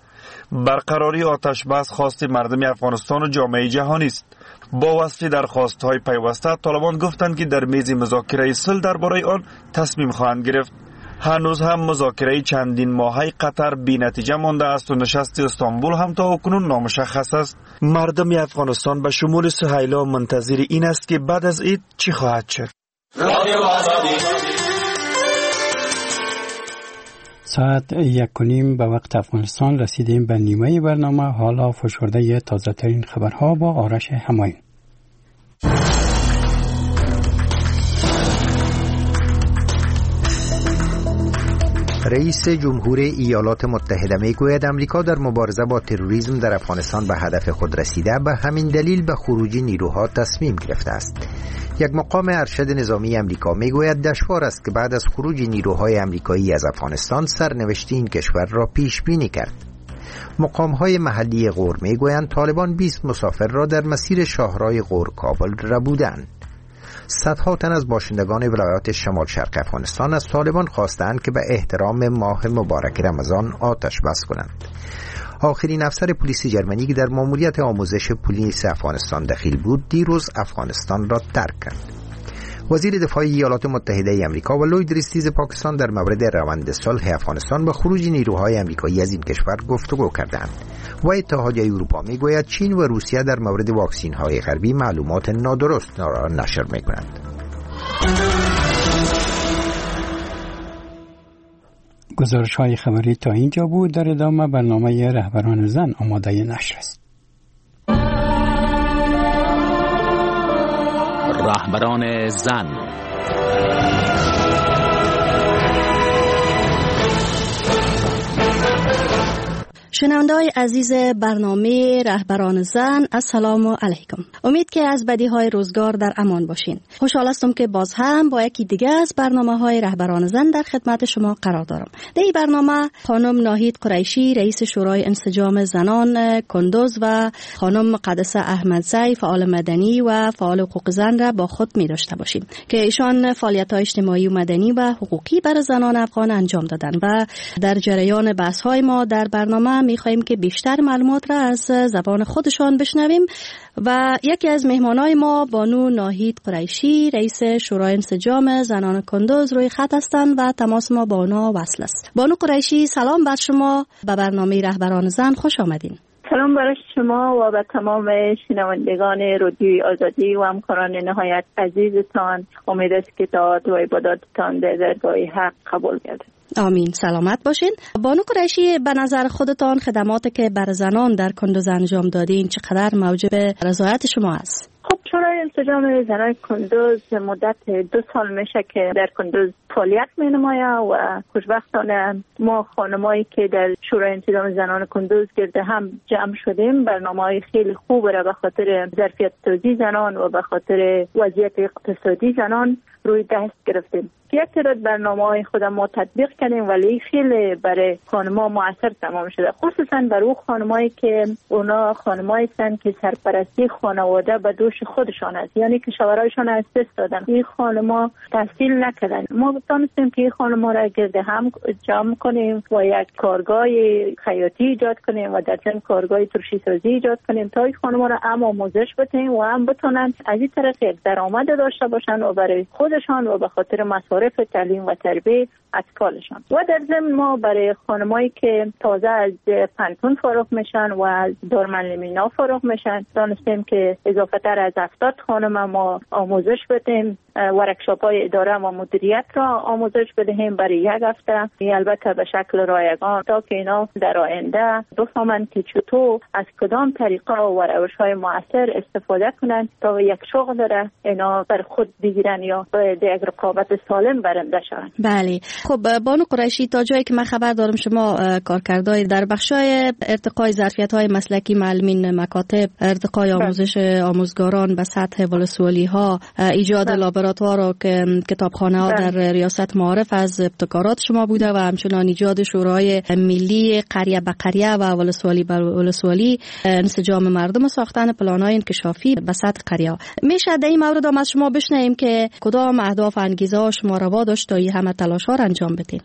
برقراری آتش بس خواست مردم افغانستان و جامعه جهانی است. با وصف درخواست‌های پیوسته، طالبان گفتند که در میز مذاکره صلح درباره آن تصمیم خواهند گرفت. هنوز هم مذاکره چندین ماهه قطر بی نتیجه مانده است و نشست استانبول هم تا اکنون نامشخص است. مردم افغانستان به شمول سهیلا منتظر این است که بعد از عید چی خواهد شد. ساعت یک و نیم به وقت افغانستان رسیدیم به نیمه برنامه. حالا فشرده تازه ترین خبرها با آرش همایون. رئیس جمهور ایالات متحده میگوید امریکا در مبارزه با تروریسم در افغانستان به هدف خود رسیده، به همین دلیل به خروج نیروها تصمیم گرفته است. یک مقام ارشد نظامی امریکا میگوید دشوار است که بعد از خروج نیروهای امریکایی از افغانستان سرنوشت این کشور را پیش بینی کرد. مقام‌های محلی غور میگویند طالبان بیست مسافر را در مسیر شاهراه غور کابل ربودند. صدها تن از باشندگان ولایات شمال شرق افغانستان از طالبان خواستند که به احترام ماه مبارک رمضان آتش بس کنند. آخرین افسر پلیس جرمنی که در ماموریت آموزش پلیس افغانستان دخیل بود دیروز افغانستان را ترک کرد. وزیر دفاع ایالات متحده آمریکا و لوید ریستیز پاکستان در مورد روند صلح افغانستان با خروج نیروهای آمریکایی از این کشور گفتگو کردند. و اتحادیه اروپا میگوید چین و روسیه در مورد واکسین های غربی معلومات نادرست را نشر میکنند. گزارش های خبری تا اینجا بود. در ادامه برنامه رهبران زن آماده نشر است. رهبران زن. شنونده‌های عزیز برنامه رهبران زن، السلام علیکم. امید که از بدیهای روزگار در امان باشین. خوشحال هستم که باز هم با یکی دیگه از برنامه‌های رهبران زن در خدمت شما قرار دارم. در این برنامه خانم ناهید قریشی رئیس شورای انسجام زنان کندوز و خانم مقدسه احمدزی فعال مدنی و فعال حقوق زن را با خود می داشته باشیم که ایشان فعالیت‌های اجتماعی و مدنی و حقوقی برای زنان افغان انجام دادن و در جریان بحث‌های ما در برنامه می‌خواهیم که بیشتر معلومات را از زبان خودشان بشنویم و یکی از مهمانای ما بانو ناهید قریشی رئیس شورای انسجام زنان کندوز روی خط هستند و تماس ما با اونا وصل است. بانو قریشی سلام بر شما، به برنامه رهبران زن خوش آمدین. سلام برای شما و به تمام شنوندگان رادیوی آزادی و همکاران نهایت عزیزتان. امید است که دعا و عباداتتان در درگاه حق قبول گردد. آمین. سلامت باشین. بانو قریشی، به نظر خودتان خدماتی که بر زنان در کندوز انجام دادین چقدر موجب رضایت شما است؟ خب شورای انسجام زنان کندوز مدت دو سال میشه که در کندوز فعالیت می نماید و خوشبختانه ما خانمایی که در شورای انسجام زنان کندوز گرده هم جمع شدیم برنامه‌های خیلی خوب را به خاطر ظرفیت سازی زنان و به خاطر وضعیت اقتصادی زنان روی دست گرفتیم. یک تعداد برنامه‌های خودم ما تطبیق کردیم ولی خیلی برای خانم‌ها موثر تمام شده، خصوصا برای اون خانمایی که اونا خانمایی هستند که سرپرستی خانواده به دوش خودشان است، یعنی که شوهرایشان از دست دادن. این خانم‌ها تحصیل نکردن. ما تونستیم که این خانم‌ها را گرد هم جمع کنیم و یک کارگاه خیاطی ایجاد کنیم و در ضمن کارگاه ترشی سازی ایجاد کنیم تا این خانم‌ها را هم آموزش بدیم و هم بتونن از این طرف یک درآمد داشته باشن و برای خودشان و به خاطر مصارف تعلیم و تربیت اطفالشان. و در ضمن ما برای خانمایی که تازه از پنتون فارغ میشن و از دارالمعلمینا فارغ میشن دانستیم که اضافه تر از هفتاد خانم ما آموزش بدیم، ورکشاپ های اداره و مدیریت را آموزش بدهیم برای یک هفته، البته به شکل رایگان تا که اینا در آینده بفهمند که چطور از کدام طریقه و روش های مؤثر استفاده کنند تا یک شغل داره اینا بر خود بگیرن یا به یک رقابت سالم برنده شوند. بله. خب بانو قریشی، تا جایی که من خبر دارم شما کارکردهای در بخشای ارتقای ظرفیت‌های مسلکی معلمین مکاتب، ارتقای آموزش آموزگاران به سطح ولسوالی ها، ایجاد لابراتوار و کتابخانه ها در ریاست معارف از ابتکارات شما بوده و همچنان ایجاد شورای ملی قریه به قریه و ولسوالی به ولسوالی، انسجام مردم، ساختن پلان‌های انکشافی به سطح قریه. میشه در این مورد هم از شما بشنویم که کدام اهداف انگیزه ها شما را واداشت تا این همه تلاش ها را انجام بدین؟ خب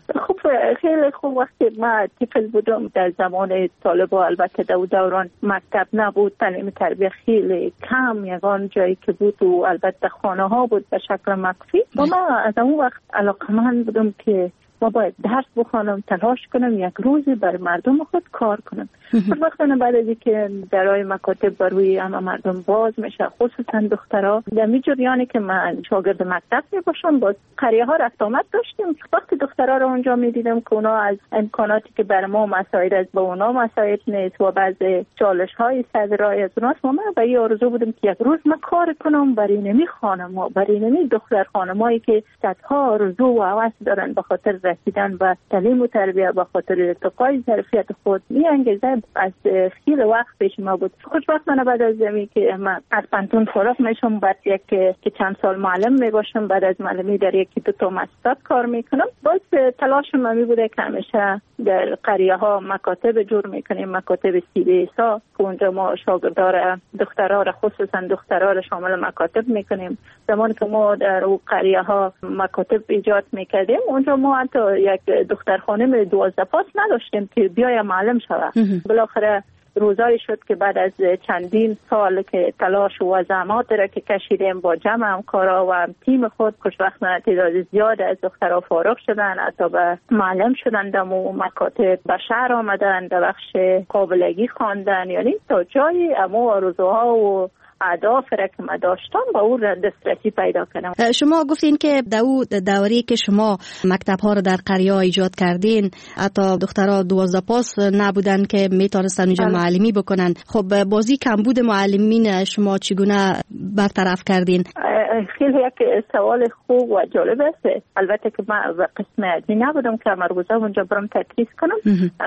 خیلی خوب. وقتی ما طفل بودم در زمان طالبا، البته در دوران مکتب نبود، تعلیم تربیت خیلی کم، یگان جایی که بود و البته خانه ها بود به شکل مخفی. و ما از اون وقت علاقمند بودم که ما باید درس بخوانم، تلاش کنم، یک روزی بر مردم خود کار کنم. وقتی بعد از اینکه درای مکاتب بر روی همه مردم باز میشه، خصوصا دخترها، در می جریانی که من شاگرد مکتب می باشم، باز قریه ها رفت آمد داشتیم. وقتی دخترها رو اونجا می دیدم که اونا از امکاناتی که بر ما مساعد است به اونا مساعد نیست و بعض چالش های صدرای از اوناست، ما به این آرزو بودم که یک روز من کار کنم برای نمی خانم‌ها، برای نمی دختر خانمایی که صدها آرزو و هوس دارن به خاطر رسیدن به تعلیم و تربیت، به خاطر ارتقای ظرفیت خود. این انگیزه از خیلی وقت پیش ما بود. خوشبختانه بعد از زمین که من از پانتون فارغ میشم، بعد یک که چند سال معلم میباشم، بعد از معلمی در یکی دو تا مؤسسات کار میکنم، باز تلاشم می بوده که همیشه در قریه ها مکاتب جور میکنیم، مکاتب سی بی ایسا که اونجا ما شاگردار دخترها را، خصوصا دخترها را شامل مکاتب میکنیم. زمانی که ما در او قریه ها مکاتب ایجاد میکردیم، اونجا ما حتی یک دختر خانم دوازده پاس نداشتیم که بیای معلم شود. بالاخره روزایی شد که بعد از چندین سال که تلاش و زحمات را که کشیدیم با جمع همکارا و تیم خود، خوشبختانه تعداد زیاد از دخترها فارغ شدن، حتی به معلم شدن، در مکاتب به شهر آمدن، در بخش قابلگی خواندن، یعنی تا جایی اما آرزوها و اهداف را که ما داشتم با اون دسترسی پیدا کنم. شما گفتین که در اون دوری که شما مکتب ها رو در قریه ایجاد کردین، حتی دخترها دوازده پاس نبودن که میتونستن اونجا معلمی بکنن. خب بازی کمبود معلمین شما چگونه برطرف کردین؟ خیلی یک سوال خوب و جالب است. البته که من قسم ادمی نبودم که مربوطه اونجا برام تدریس کنم.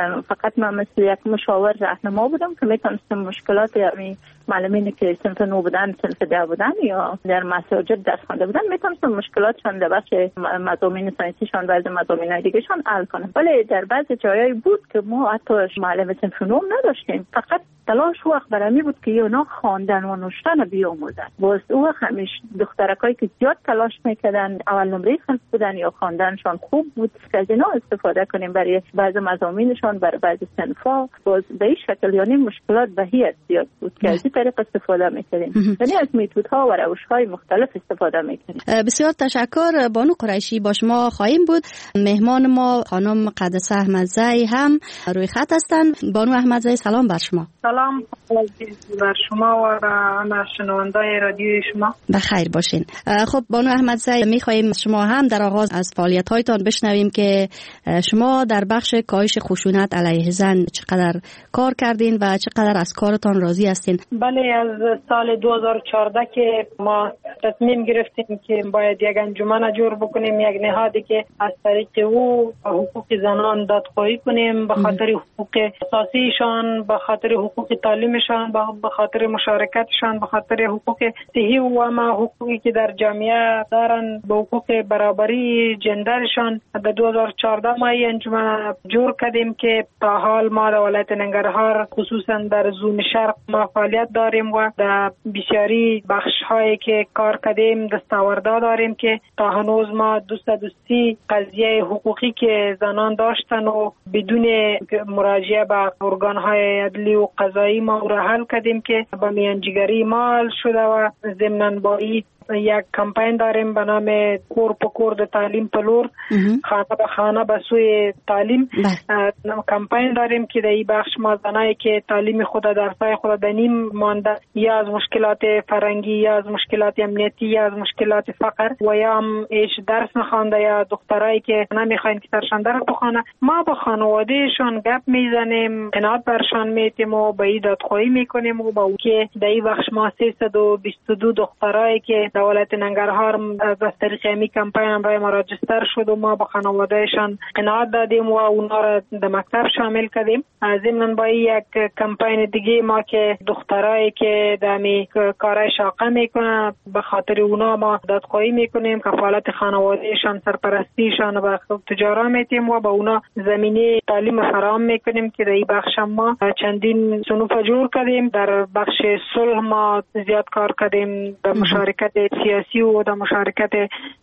فقط من مثل یک مشاور راهنما بودم که میتونستم مشکلات یعنی معلمینی که صنف نو بودن، صنف ده بودن یا در مساجد درس خوانده بودن، میتونستم مشکلاتشان در بخش مضامین ساینسیشان و از مضامین دیگه‌شان حل کنم. ولی در بعضی جایایی بود که ما حتی معلم صنف نو نداشتیم، فقط تلاش وقت برای بود که اونا خواندن و نوشتن بیاموزن. باز او وقت همیشه دخترکایی که زیاد تلاش میکردن، اول نمره صنف بودن یا خواندنشان خوب بود، که از اینا استفاده کنیم برای بعض مضامینشان، برای بعض صنفا. باز به این شکل یعنی مشکلات بهیت زیاد بود که از این طریق استفاده میکردیم، یعنی از میتودها و روش‌های مختلف استفاده میکردیم. بسیار تشکر. بانو قریشی با شما خواهیم بود. مهمان ما خانم قدسه احمدزی هم روی خط هستند. بانو احمدزی سلام بر شما. سلام بر شما و بر شنوندای رادیوی شما. بخیر باشین. خب بانو احمدزی، میخواهیم شما هم در آغاز از فعالیت هایتان بشنویم که شما در بخش کاهش خشونت علیه زن چقدر کار کردین و چقدر از کارتان راضی هستین. بله، از سال دو هزار و چهارده که ما تصمیم گرفتیم که باید یک انجمن جور بکنیم، یک نهادی که از طریق او حقوق زنان دادخواهی کنیم، به خاطر حقوق اساسیشان، به خاطر حقوق تعلیمشان، به خاطر مشارکتشان، به خاطر حقوق صحی و ما حقوقی که در جامعه دارن، به حقوق برابری جندرشان. در دو هزار و چهارده ما این انجمن جور کردیم که تا حال ما در ولایت ننگرهار خصوصا در زون شرق ما فعالیت داریم و در بسیاری بخش هایی که کار کردیم دستاوردا داریم که تا هنوز ما دوست دوستی قضیه حقوقی که زنان داشتن و بدون مراجعه به ارگان های عدلی و قضایی ما را حل کردیم که به میانجیگری مال شده و ضمناً با این یک کمپین داریم به نام کور په کور د تعلیم پلور، خانه به خانه به سوی تعلیم. کمپین داریم که در این بخش ما زنایی که تعلیم خود در پای خود در نیم مانده، یا از مشکلات فرنگی یا از مشکلات امنیتی یا از مشکلات فقر و یا هم ایش درس نخوانده یا دخترایی که نمیخواین که سرشان درس بخونه، ما با خانوادهشان گپ میزنیم، قناعت برشان میتیم و به این دادخواهی میکنیم و با اون که در این بخش ما سیصد و بیست و دو دخترایی که در ولایت ننگرهار از طریق امی کمپین هم برای ما راجستر شد و ما با خانوادهشان قناعت دادیم و اونا را در مکتب شامل کردیم. ضمن با یک کمپین دیگه ما که دخترایی که دمی کارای شاقه میکنن به خاطر اونا ما دادخواهی میکنیم، کفالت خانوادهشان، سرپرستیشان و تجارت میتیم و با اونا زمینه تعلیم فراهم میکنیم که در این بخش ما چندین صنوف جور کردیم. در بخش صلح ما زیاد کار کردیم، در مشارکت سیاسی و در مشارکت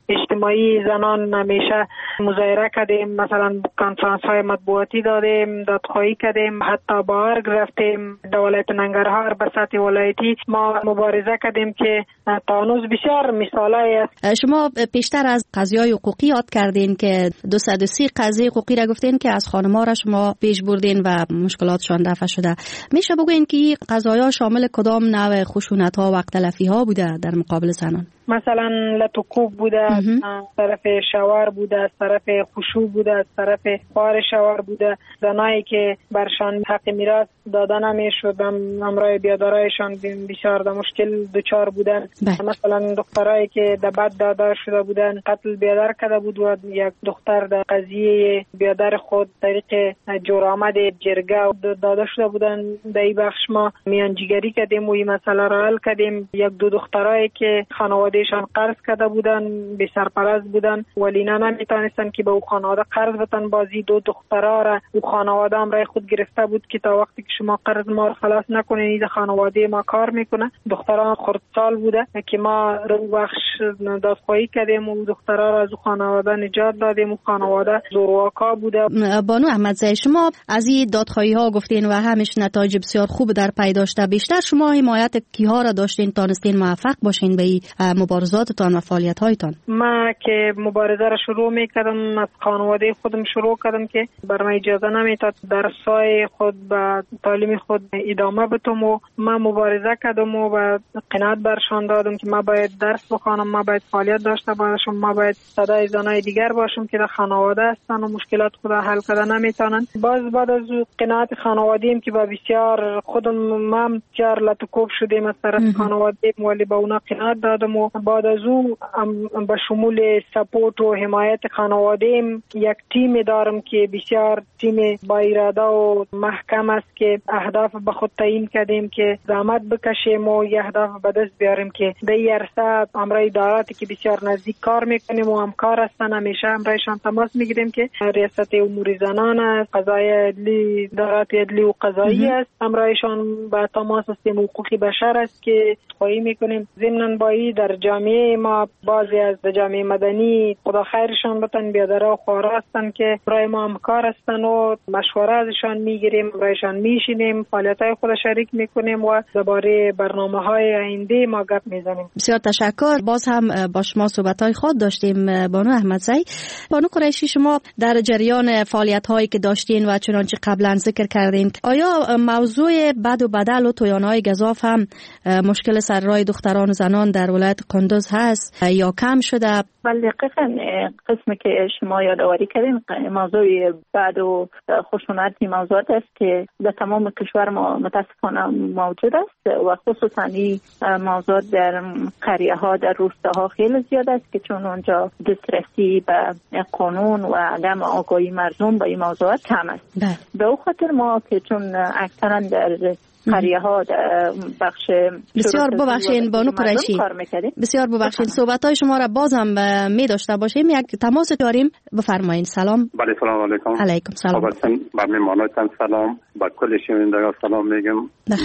اجتماعی زنان همیشه مظاهره کردیم، مثلا کنفرانس های مطبوعاتی دادیم، دادخواهی کردیم، حتی با ارگ رفتیم ولایت ننگرهار به سطح ولایتی ما مبارزه کردیم که تا هنوز بسیار مثالای است. شما پیشتر از قضیه‌های حقوقی یاد کردین که دویست و سی قضیه حقوقی را گفتین که از خانم‌ها را شما پیش بردین و مشکلاتشان دفع شده. میشه بگوین که قضایا شامل کدام نوع خشونت‌ها و تلفی‌ها بوده در مقابل زنان؟ مثلا لطوکوب بوده، از طرف شوار بوده، از طرف خشوع بوده، از طرف خوار شوار بوده، زنایی که برشان حق میراث داده نمیشد، همراه بیادرایشان بسیار در مشکل دچار بودن. مثلا دخترایی که در بد داده شده بودن، قتل بیادر کرده بود و یک دختر در قضیه بیادر خود طریق جرآمد جرگه داده شده بودن. در این بخش ما میانجیگری کردیم و این مسئله را حل کردیم. یک دو دخترایی که خانواده خانوادهشان قرض کرده بودن، بی سرپرست بودن، ولی نه نمیتونستن که به او خانواده قرض بتن. بازی دو دخترها را او خانواده هم رای خود گرفته بود که تا وقتی که شما قرض ما را خلاص نکنین این خانواده ما کار میکنه. دخترها خردسال بوده که ما رو بخش دادخواهی کردیم و دخترها را از او خانواده نجات دادیم. او خانواده زورواکا بوده. بانو احمدزی، شما از این دادخواهی ها گفتین و همش نتایج بسیار خوب در پی داشته. بیشتر شما حمایت کیها را داشتین تانستین موفق باشین به این مبارزاتتان و فعالیت هایتان؟ ما که مبارزه را شروع میکردم از خانواده خودم شروع کردم که برام اجازه نمیداد درسای خود و تعلیم خود ادامه بدم و ما مبارزه کردم و قناعت برشان دادم که ما باید درس بخوانم، ما باید فعالیت داشته باشم، ما باید صدای زنای دیگر باشم که در خانواده هستن و مشکلات خود حل کردن نمیتونن. باز بعد از قناعت خانواده‌ام که با بسیار خودم ما بسیار لطکوب شدیم از طرف خانواده، ولی با اونا قناعت دادم و بعد از او به شمول سپورت و حمایت خانواده‌ام یک تیم دارم که بسیار تیم با اراده و محکم است که اهداف به خود تعیین کردیم که زحمت بکشیم و یه اهداف به دست بیاریم که در این عرصه امرای اداراتی که بسیار نزدیک کار میکنیم و همکار هستن همیشه امرایشان تماس میگیریم که ریاست امور زنان است، قضای عدلی، ادارات عدلی و قضایی است، امرایشان با تماس هستیم. حقوق بشر است که خواهی میکنیم. ضمن بایی در جامعه ما بعضی از جامعه مدنی خدا خیرشان بتن بیادره و خواره هستن که برای ما همکار هستن و مشوره ازشان میگیریم، برایشان میشینیم، فعالیت‌های خود شریک میکنیم و درباره برنامه‌های آینده ما گپ میزنیم. بسیار تشکر. باز هم با شما صحبت‌های خود داشتیم. بانو احمدزی، بانو قریشی، شما در جریان فعالیت‌هایی که داشتین و چنانچه قبلا ذکر کردین، آیا موضوع بد و بدل و تویانه‌های گزاف هم مشکل سر راه دختران و زنان در ولایت کندوز هست یا کم شده؟ بله، دقیقاً قسمی که شما یادآوری کردین موضوع بد و خشونت موضوعات است که در تمام کشور ما متاسفانه موجود است و خصوصا این موضوعات در قریه ها، در روستاها خیلی زیاد است که چون اونجا دسترسی به قانون و عدم آگاهی مردم به این موضوعات کم است. به او خاطر ما که چون اکثرا در قریه ها بخش بسیار ببخشین بانو قریشی، بسیار ببخشین صحبت‌های شما را بازم می داشته باشیم. یک تماس داریم، بفرمایید. سلام. بله، سلام علیکم. علیکم سلام. بر مهمانانتان سلام، با کل شنوندگان سلام میگم.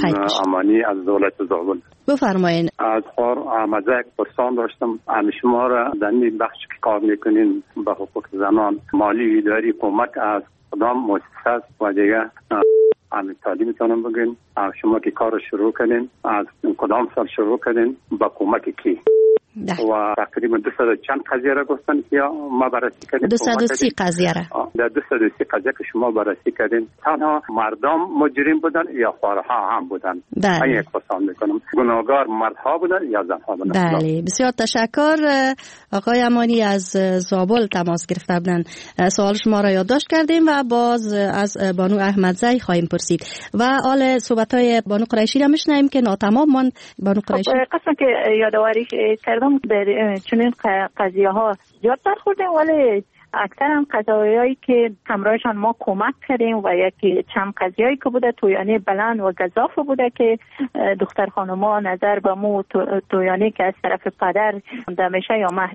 امانی از دولت زابل. بفرمایید. از خور احمدزی پرسان داشتم، ام شما را در این بخش که کار میکنین به حقوق زنان، مالی اداری کمک از کدام مؤسسه و دیگه همین تعلیمتون بگین، شما که کار شروع کردین از کدام سال شروع کردین، با کمک کی؟ ده. و تقریبا دویست و چند قضیه را گفتن یا ما بررسی کردیم؟ دویست و سی قضیه را. در دویست و سی قضیه که شما بررسی کردین، تنها مردم مجرم بودن یا خوارها هم بودن؟ بله. این یک پرسان میکنم، گناهگار مردها بودن یا زنها بودن؟ بله، بسیار تشکر. آقای امانی از زابل تماس گرفته بودن، سوال شما را یادداشت کردیم و باز از بانو احمدزی خواهیم پرسید و حال صحبت‌های بانو قریشی را میشنویم که ناتمام ماند. بانو قریشی، قسم که یادآوری کردم در چنین قضیه ها زیاد برخوردیم، ولی اکثر هم قضایایی که همراهشان ما کمک کردیم و یکی چند قضیه‌ای که بوده تویانه بلند و گزاف بوده که دختر خانوما نظر به مو تویانه که از طرف پدر دمیشه یا مهریه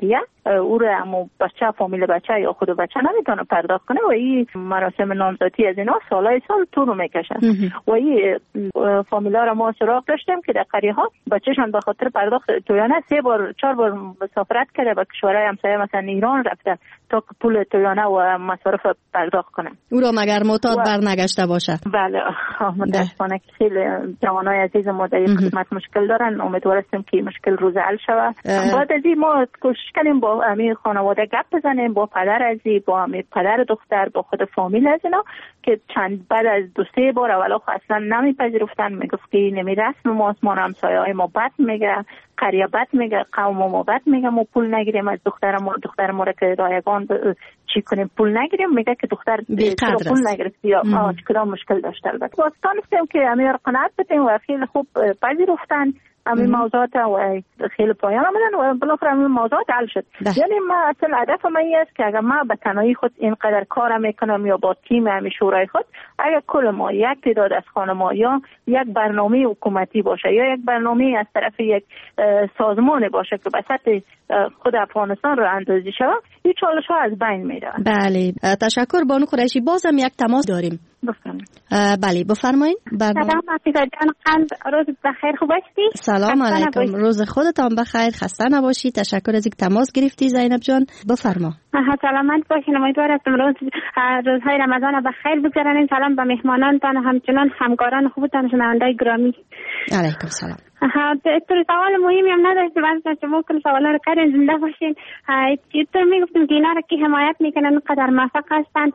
او رو همون بچه فامیل بچه یا خود بچه نمیتونه پرداخت کنه و این مراسم نامزدی از اینا سالهای سال طول میکشن و این فامیلا رو ما سراغ داشتیم که در قریه ها بچه‌شان به خاطر پرداخت تویانه سه بار چهار بار مسافرت کرده به کشورهای همسایه مثلا ایران رفته تا که پول تویانه و مصارف پرداخت کنه. او را مگر معتاد برنگشته باشه؟ بله متاسفانه که خیلی جوانای عزیز ما در این قسمت مشکل دارن. امیدوارستیم که مشکل روز حل شود. بعد از این ما کوشش کنیم با همین خانواده گپ بزنیم، با پدر ازی، با همین پدر دختر، با خود فامیل از اینا که چند بعد از دو سه بار اولا اصلا نمیپذیرفتن، میگفت که نمی رسم ماست، ما همسایه های ما بد میگه، قریه بد میگه، قوم ما بد میگه، ما پول نگیریم از دختر ما، دختر ما را که رایگان چی کنیم پول نگیریم، میگه که دختر پول نگرفت یا کدام مشکل داشته. البته واسطان هستیم که همین را قناعت بدیم و خیلی خوب پذیرفتن همین موضوعات و خیلی پایان آمدن و بالاخره همین موضوعات حل شد. یعنی ما اصل هدف من است که اگر ما به تنهایی خود اینقدر کار میکنم یا با تیم همین شورای خود، اگر کل ما یک تعداد از خانما یا یک برنامه حکومتی باشه یا یک برنامه از طرف یک سازمان باشه که به سطح خود افغانستان رو اندازی شود، این چالش ها از بین میره. بله تشکر بانو قریشی. بازم یک تماس داریم. بفرمایید. بله بفرمایید. سلام عزیزا جان، قند روز بخیر، خوب هستی؟ سلام علیکم، روز خودتان بخیر، خسته نباشی. تشکر از اینکه تماس گرفتی زینب جان، بفرما. سلامت باشین، امیدوارم روز روزهای رمضان بخیر بگذرانید. سلام به مهمانانتان، همچنان همکاران خوبتان، شنوندای گرامی. علیکم سلام. ها تو سوال مهمی هم نداشت، واسه شما کل سوالا رو کردین، زنده باشین. تو میگفتم که اینا رو که حمایت میکنن قدر موفق هستن،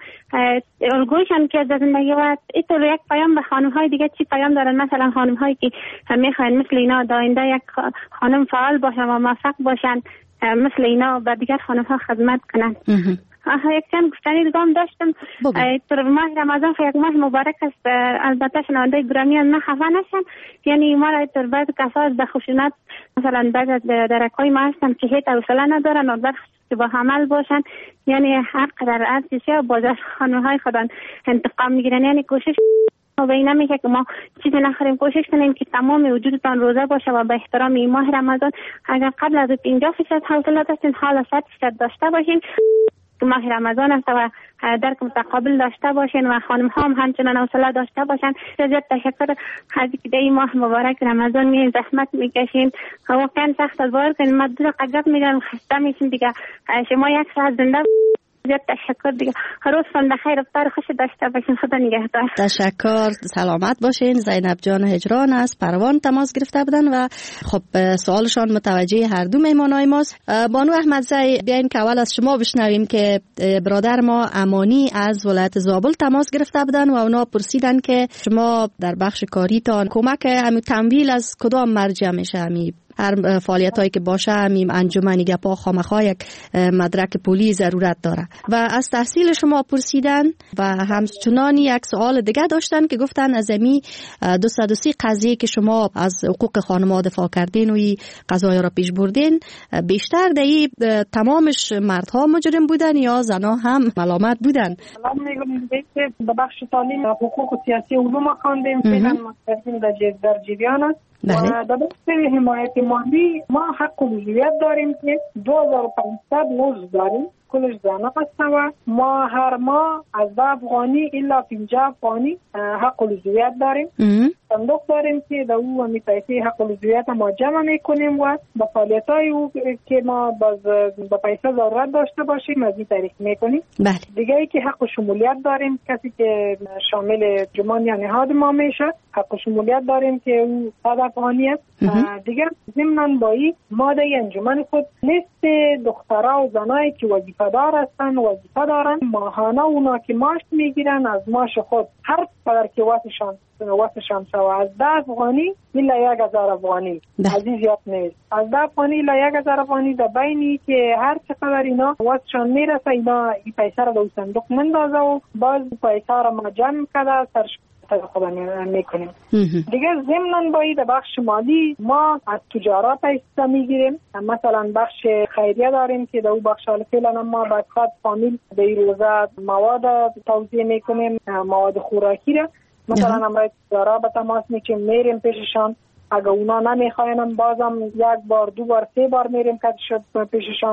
الگوشان که در زندگی و تو یک پیام به خانم های دیگه چی پیام دارن؟ مثلا خانم هایی که میخواین مثل اینا داینده یک خانم فعال باشن و موفق باشن، مثل اینا به دیگر خانم ها خدمت کنن. آها یک چند گفتنی دیگه هم داشتم. تو ماه رمضان یک ماه مبارک است، البته شنونده گرامی هم نه خفه نشن، یعنی ما را در بعض کسات به خشونت مثلا بعض از درکای ما هستن که هیچ حوصله ندارن و بعد که با عمل باشن، یعنی هر قدر ارزشه باز از خانم‌های خودن انتقام میگیرن. یعنی کوشش و اینا میگه که ما چیزی نخوریم، کوشش کنیم که تمام وجودتان روزه باشه و به احترام این ماه رمضان اگر قبل از پنجاه درصد حوصله داشتین حالا صد درصد داشته باشین. ماه رمضان است و درک متقابل داشته باشین و خانم ها هم همچنان حوصله داشته باشن. زیاد تشکر از اینکه این ماه مبارک رمضان می زحمت میکشین، واقعا سخت از باور کنین. ما دو قدرت میگم خسته میشین دیگه، شما یک ساعت زنده. زیاد تشکر دیگه، روزتان بخیر، افطار خوش داشته باشین، خدا نگهدار. تشکر، سلامت باشین. زینب جان هجران از پروان تماس گرفته بودن و خب سوالشان متوجه هر دو مهمانای ماست. بانو احمدزی، بیاین که اول از شما بشنویم که برادر ما امانی از ولایت زابل تماس گرفته بودن و اونا پرسیدن که شما در بخش کاریتان کمک همین تمویل از کدام مرجع میشه؟ همین هر فعالیت هایی که باشه همین انجمنی گپا خامخا یک مدرک پولی ضرورت داره و از تحصیل شما پرسیدن و همچنان یک سوال دیگه داشتن که گفتن از امی دویست و سی قضیه که شما از حقوق خانم‌ها دفاع کردین و این قضایا را پیش بردین، بیشتر دی تمامش مردها مجرم بودن یا زنها هم ملامت بودن؟ من میگم که به بخش تعلیم حقوق و سیاسی علوم خواندیم، فعلا مستقیم در جریان است. و در بخش حمایت مالی ما حق العضویت داریم که دو هزار و پانصد عضو داریم، کلش زنان هستن و ما هر ماه از ده افغانی الا پنجاه افغانی حق العضویت داریم. صندوق داریم که در او همی پیسه حق العضویت ما جمع میکنیم و با فعالیت های او که ما باز با پیسه ضرورت داشته باشیم از این طریق میکنیم. دیگه ای که حق شمولیت داریم، کسی که شامل جمان یا نهاد ما میشه حق شمولیت داریم که او صد افغانی است. دیگه ضمن با این ما در انجمن خود لیست دخترها و زنایی که وظیفه دار هستن وظیفه دارن، ماهانه اونا که معاش میگیرن از معاش خود هر قدر که واسشان واسشان سوا از ده افغانی الا یک هزار افغانی از این زیاد نیست، از ده افغانی الا یک هزار افغانی در بینی که هر چقدر اینا واسشان میرسه اینا این پیسه رو به صندوق مندازه و باز پیسه رو ما جمع کرده سرش خدا میکنیم. دیگه ضمن باید بخش مالی ما از تجارت پیسه میگیریم، مثلا بخش خیریه داریم که در اون بخش حال فعلا ما با صد فامیل در روزه مواد توزیع میکنیم، مواد خوراکی را مثلا امروز تجارت به تماس میچیم میریم پیششان، اگه اونا نمیخواینن بازم یک بار دو بار سه بار میریم که شد پیششان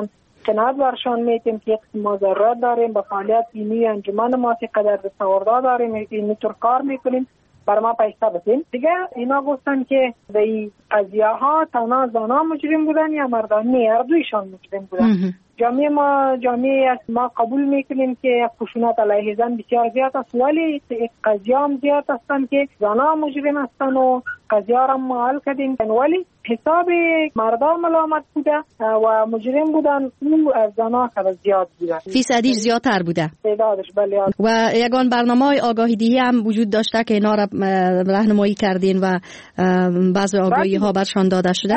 قناعت برشان میتیم که ما ضرورت داریم به فعالیت دینی انجمن ما که قدر دستاورده داریم اینطور کار میکنیم بر ما پیسته بدین. دیگه اینا گفتن که به این قضیه ها تنها زنا مجرم بودن یا مردان، نه هر دویشان مجرم بودن. جامعه ما جامعه است، ما قبول میکنیم که خشونت علیه زن بسیار زیاد است، ولی قضیه هم زیاد هستن که زنا مجرم هستن و قضیه را ما حل کردیم، ولی حساب مردان ملامت بوده و مجرم بودن او از زنا خیلی زیاد بودن، فیصدیش زیادتر بوده تعدادش. بله. و یگان برنامه آگاهی دهی هم وجود داشته که اینا را راهنمایی کردین و بعض آگاهی ها برشان داده شده.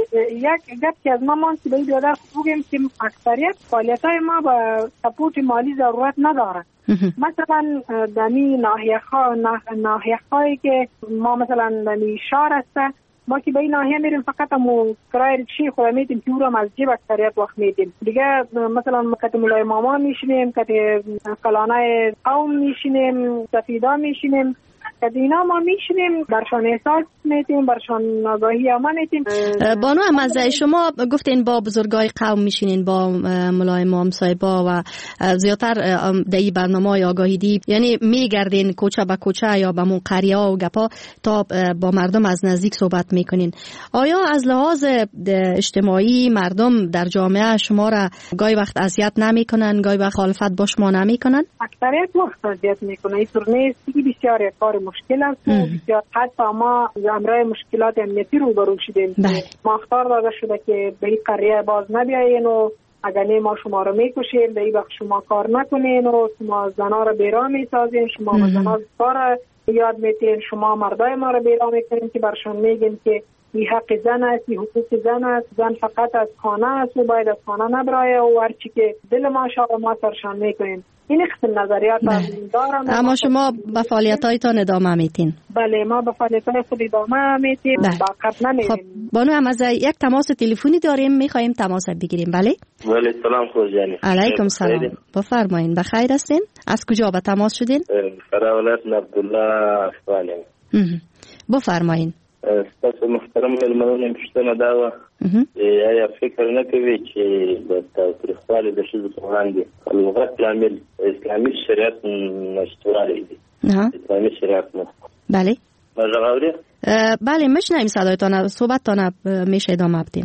یک گپ که از ما مان که به این بیادر بگیم که اکثریت فعالیت های ما با سپورت مالی ضرورت نداره. مثلا دمی ناحیه ها ناحیه هایی که ما مثلا دمی شهر هسته، ما که به این ناحیه میریم فقط همو کرای رکشی خود میدیم که او را از جیب اکثریت وقت میدیم. دیگه مثلا کت مولای ماما میشینیم، کت کلانه قوم میشینیم، سفیدا میشینیم، کت اینا ما میشینیم برشان احساس میتیم، برشان آگاهی اما میتیم. بانو احمدزی، شما گفتین با بزرگای قوم میشینین، با مولای مام صاحبا و زیادتر دایی برنامه آگاهی دی، یعنی میگردین کوچه به کوچه یا به مون قریه و گپا تا با مردم از نزدیک صحبت میکنین. آیا از لحاظ اجتماعی مردم در جامعه شما را گاهی وقت اذیت نمیکنن، گاهی وقت مخالفت با شما نمیکنن؟ اکثریت وقت اذیت میکنن. اینطور نیست که بسیار کار مشکل است و بسیار حتی ما امرای مشکلات امنیتی روبرو شدیم. ما اخطار داده شده که به این قریه باز نبیاین و اگر نه ما شما رو میکشیم، به این وقت شما کار نکنین و شما زنا رو بیرا میسازین، شما به زنا کار یاد میتین، شما مردای ما رو بیرا میکنین که برشان میگین که این حق زن است، این حقوق زن است، زن فقط از خانه است و باید از خانه نبرایه و هرچی که دل ما شاء ما سرشان میکنین. این قسم نظریات دارم. اما شما به فعالیت‌هایتان ادامه میتین؟ بله، ما به فعالیت‌های خود ادامه میتیم، باقت نمیدیم. خب بانو احمدزی، یک تماس تلفنی داریم، میخوایم تماس بگیریم. بله بله. سلام خوشجانی. علیکم سلام. بفرمایید. بخیر هستین؟ از کجا به تماس شدین؟ فراولت عبدالله افغانی. بفرمایید. استاد محترم ملمنون پښتنه دا و یا فکر نه کوي چې د تاریخوالي د شذ په وړاندې لغت لامل اسلامي شریعت نشتوالی دي. اسلامي شریعت نه. بله. ماجراوری؟ بله میشنویم صدایتان، صحبتتان میشه ادامه بدین.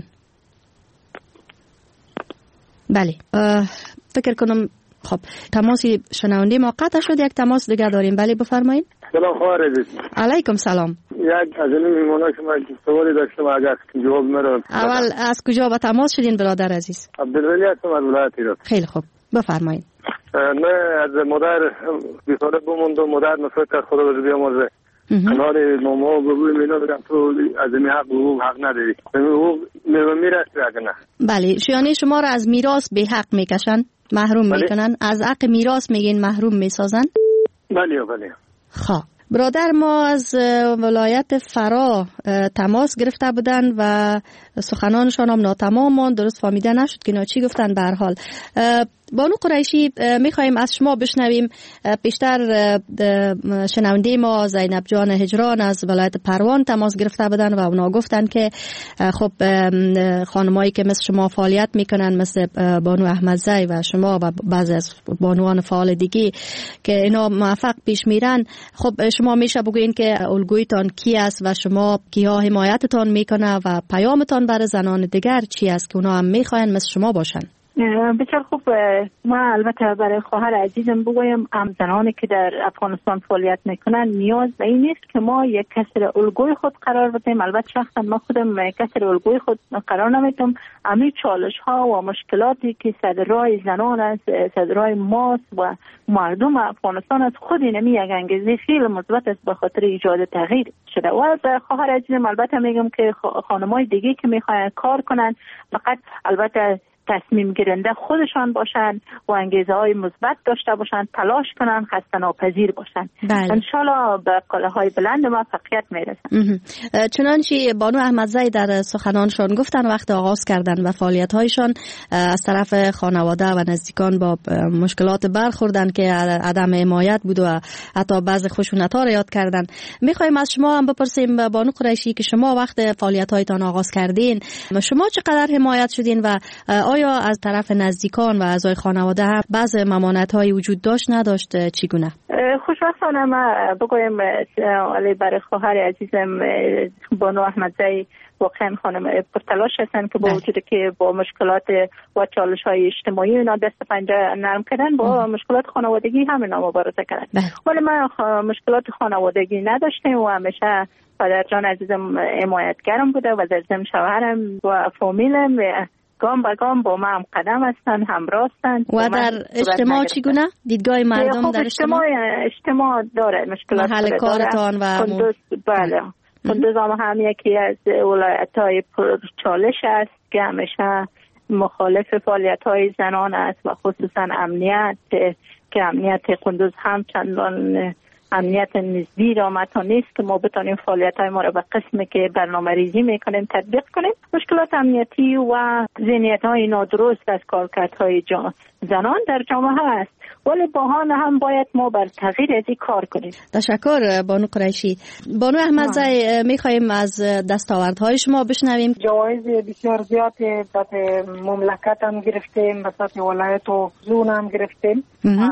بله. فکر کنم خب تماسی شنونده ما قطع شد، یک تماس دیگر داریم. بله بفرمایید. سلام خواهر عزیز. علیکم سلام. یک از این میمونه شما سوالی داشتم اگر جواب مرا. اول از کجا با تماس شدین برادر عزیز؟ عبدالولی هستم از ولایت ایران. خیلی خوب بفرمایید. من از مادر بیچاره بموندم، مادر نفرت کرد خدا بده بیامرزه. کنار ماما بگوی مینا بگم تو از این حق حقوق حق نداری، حقوق میرسی اگر نه. بله، یعنی شما را از میراث به حق میکشن، محروم بله. میکنن، از حق میراث میگین محروم میسازن. بله بله. خب برادر ما از ولایت فرا تماس گرفته بودن و سخنانشان هم ناتمام ماند، درست فهمیده نشد که اینا چی گفتن. به هر حال بانو قریشی میخوایم از شما بشنویم. پیشتر شنونده ما زینب جان هجران از ولایت پروان تماس گرفته بودن و اونا گفتن که خب خانمایی که مثل شما فعالیت میکنن، مثل بانو احمدزی و شما و بعضی از بانوان فعال دیگه که اینا موفق پیش میرن، خب شما میشه بگوین که الگویتان کی است و شما کیا حمایتتان میکنه و پیامتان برای زنان دیگر چی است که اونا هم میخواین مثل شما باشن؟ بسیار خوب. ما البته برای خواهر عزیزم بگویم همزنانی که در افغانستان فعالیت میکنن نیاز به این نیست که ما یک کسر الگوی خود قرار بدیم. البته شخصا ما خودم کسر الگوی خود قرار نمیدم. همین چالش ها و مشکلاتی که صدرای زنان است، صدرای ماست و مردم افغانستان از خود اینمی یک انگیزه خیلی مثبت است به خاطر ایجاد تغییر شده. و به خواهر عزیزم البته میگم که خانمای دیگه که میخواین کار کنن فقط البته تصمیم گیرنده خودشان باشن و انگیزه های مثبت داشته باشن، تلاش کنن، خسته ناپذیر باشن. بله. انشالله به قله های بلند موفقیت میرسن. چنانچه بانو احمدزی در سخنانشان گفتن وقت آغاز کردن و فعالیت هایشان از طرف خانواده و نزدیکان با مشکلات برخوردن که عدم حمایت بود و حتی بعضی خشونت ها را یاد کردن. میخوایم از شما هم بپرسیم بانو قریشی که شما وقت فعالیت هایتان آغاز کردین شما چقدر حمایت شدین و آیا از طرف نزدیکان و اعضای خانواده هم بعض ممانعت‌هایی وجود داشت نداشت؟ چگونه؟ خوشبختانه ما بگویم علی برای خواهر عزیزم بانو احمدزی واقعا خانم پرتلاش هستن که با وجود که با مشکلات و چالش های اجتماعی اینا دست پنجه نرم کردن، با مشکلات خانوادگی هم اینا مبارزه کردن. ولی ما مشکلات خانوادگی نداشتیم و همیشه پدر جان عزیزم حمایتگرم بوده و در ضمن شوهرم و فامیلم گام به گام با ما هم قدم هستن، همراه هستن. و در اجتماع چگونه؟ دیدگاه مردم در اجتماع؟ اجتماع داره مشکلات محل کارتان و کندوز. بله کندوز هم هم یکی از ولایت های چالش است که همیشه مخالف فعالیت های زنان است و خصوصا امنیت، که امنیت کندوز هم چندان امنیت نسبی رامتا نیست که ما بتانیم فعالیت های ما را به قسمی که برنامه ریزی میکنیم تطبیق کنیم. مشکلات امنیتی و ذهنیت های نادرست از کارکردهای زنان در جامعه هست، ولی با آن هم باید ما بر تغییر از این کار کنیم. تشکر بانو قریشی. بانو احمدزی میخوایم از دستاوردهای شما بشنویم. جوایز بسیار زیادی به مملکت هم گرفتیم، به سطح ولایت و زون هم گرفتیم.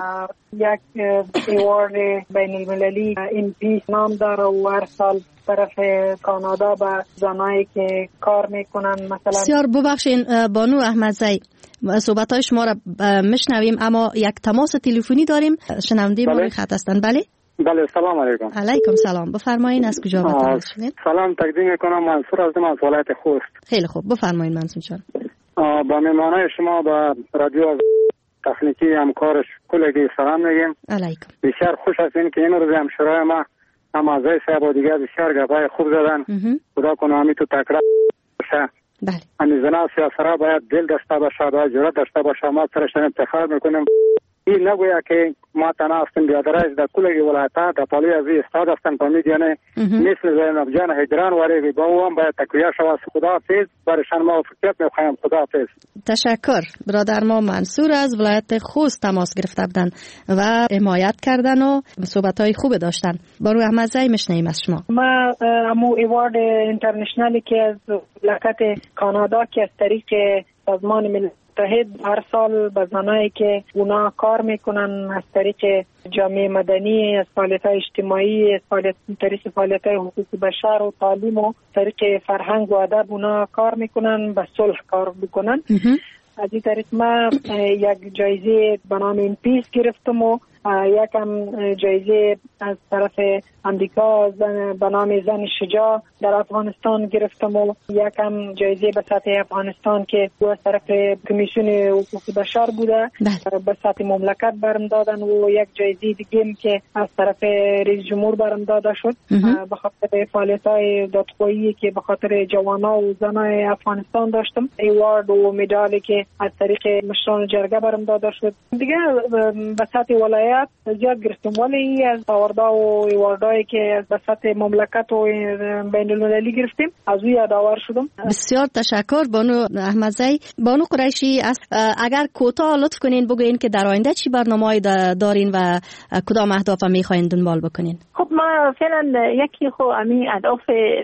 یک ایوارد بین المللی این پیس نام داره و هر سال طرف کانادا به زنایی که کار میکنن مثلا. بسیار ببخشین بانو احمدزی، صحبت های شما را میشنویم اما یک تماس تلفنی داریم. شنونده ما روی خط هستن. بله بله سلام علیکم. علیکم سلام. بفرمایید از کجا به تماس شدین؟ سلام تقدیم میکنم، منصور هستم از ولایت خوست. خیلی خوب بفرمایید منصور جان. با مهمانای شما با رادیو تکنیکی همکارش کلگی سلام میگیم. علیکم. بسیار خوش هستیم که این روز همشورای ما هم ازای صاحب و دیگر بسیار گپای خوب زدن. خدا کنه همی تو تکرار باشه. بله. همی زنان سیاسرها باید دل داشته باشه، باید جرأت داشته باشه. ما سرشان افتخار میکنیم. این نگویا که ما تنها هستیم بیادرایش در کلگی ولایت‌ها در پالی از استاد هستن پامید یعنی مثل زینب جان هجران واری با او هم باید تکویه شود. خدا حافظ برشان ما فکرت میخوایم. خدا حافظ. تشکر. برادر ما منصور از ولایت خوست تماس گرفته بودن و حمایت کردن و صحبت‌های خوب داشتن. بانو احمدزی میشنیم از شما. ما امو ایوارد اینترنشنالی که از مملکت کانادا که از طریق سازمان ملل متحد هر سال به زنایی که اونا کار میکنن از طریق جامعه مدنی، از فعالیت اجتماعی، از فعالیت طریق فعالیت حقوق بشر و تعلیم و طریق فرهنگ و ادب اونا کار میکنن، به صلح کار میکنن. از این طریق ما یک جایزه به نام این پیس گرفتم و یکم جایزه از طرف امریکا به نام زن شجاع در افغانستان گرفتم و یکم جایزه به سطح افغانستان که از طرف کمیسیون حقوق بشر بوده به سطح مملکت برم دادن و یک جایزه دیگه که از طرف رئیس جمهور برم داده شد به خاطر فعالیت‌های دادخواهی که به خاطر جوانا و زنای افغانستان داشتم. ایوارد و مدالی که از طریق مشران جرگه برم داده شد. دیگه به سطح ولایت زیاد گرفتم، ولی از آوردا و ایواردایی که از بساط مملکت و بین المللی گرفتیم از او یادآور شدم. بسیار تشکر بانو احمدزی. بانو قریشی اگر کوتاه لطف کنین بگوین که در آینده چی برنامه‌ای دارین و کدام اهداف میخواین دنبال بکنین؟ خب ما فعلا یکی خو امی اهداف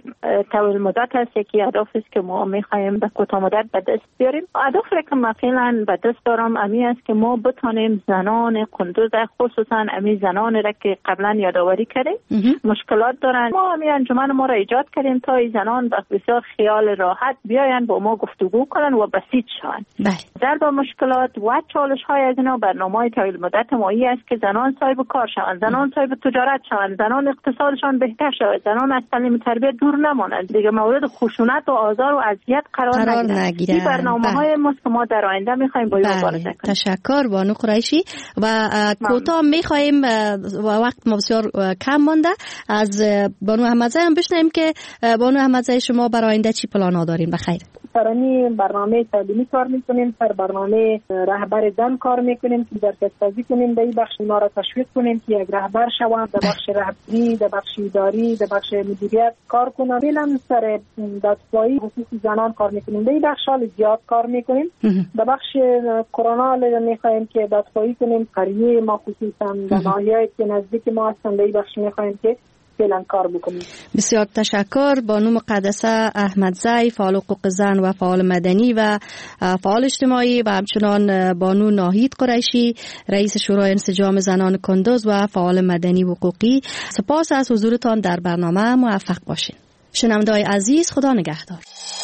طویل مدت هست، یکی اهداف است که ما میخوایم به کوتاه مدت به دست بیاریم. اهدافی که ما فعلا به دست دارم امی است که ما بتونیم زنان کندوز خصوصا امی زنان را که قبلا یادآوری کردیم مشکلات دارن، ما امی انجمن ما را ایجاد کردیم تا این زنان با بسیار خیال راحت بیاین با ما گفتگو کنن و بسیط شوند. ضرب مشکلات و چالش های از اینا برنامه‌های طویل مدت ما است که زنان صاحب کار شوند، زنان صاحب تجارت شوند، زنان اقتصادشان بهتر شود، زنان از تعلیم تربیت دور نمانند، دیگه مورد خشونت و آزار و اذیت قرار, قرار نگیرند. این برنامه‌های ما که ما در آینده می‌خوایم با این مبارزه کنیم. تشکر بانو قریشی. و کوتاه می‌خوایم وقت ما بسیار کم مانده از بانو احمدزی هم بشنویم که بانو احمدزی شما برای آینده چی پلانا دارین؟ بخیر. سرانی برنامه تعلیمی کار میکنیم، سر برنامه رهبر زن کار میکنیم که در دستسازی کنیم در این بخش اونا را تشویق کنیم که یک رهبر شوند در بخش رهبری، در بخش اداری، در بخش مدیریت کار کنند. فعلا سر دستگاهی خصوصی زنان کار میکنیم، در این بخش حال زیاد کار میکنیم. در بخش کرونا میخوایم که دستگاهی کنیم، قریه ما خصوصا در ناحیه‌ای که نزدیک ما هستن در این بخش میخوایم که فعلا کار بکنیم. بسیار تشکر. بانو مقدسه احمدزی، فعال حقوق زن و فعال مدنی و فعال اجتماعی، و همچنان بانو ناهید قریشی، رئیس شورای انسجام زنان کندوز و فعال مدنی و حقوقی، سپاس از حضورتان در برنامه. موفق باشین. شنونده‌های عزیز، خدا نگهدار.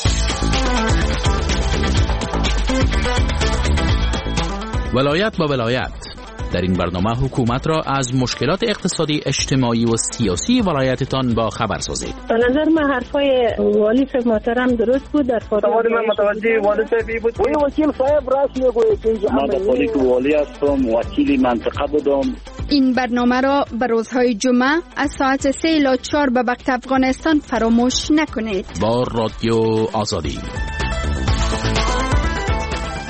ولایت با ولایت. در این برنامه حکومت را از مشکلات اقتصادی، اجتماعی و سیاسی ولایتتان با خبر سازید. به نظر من حرفای والی صاحب محترم درست بود. در سوال من متوجه والی صاحب بود. وی وکیل صاحب راست میگوید که من در حالی که والی هستم، وکیل منطقه بودم. این برنامه را به روزهای جمعه از ساعت سه الی چهار به وقت افغانستان فراموش نکنید. با رادیو آزادی.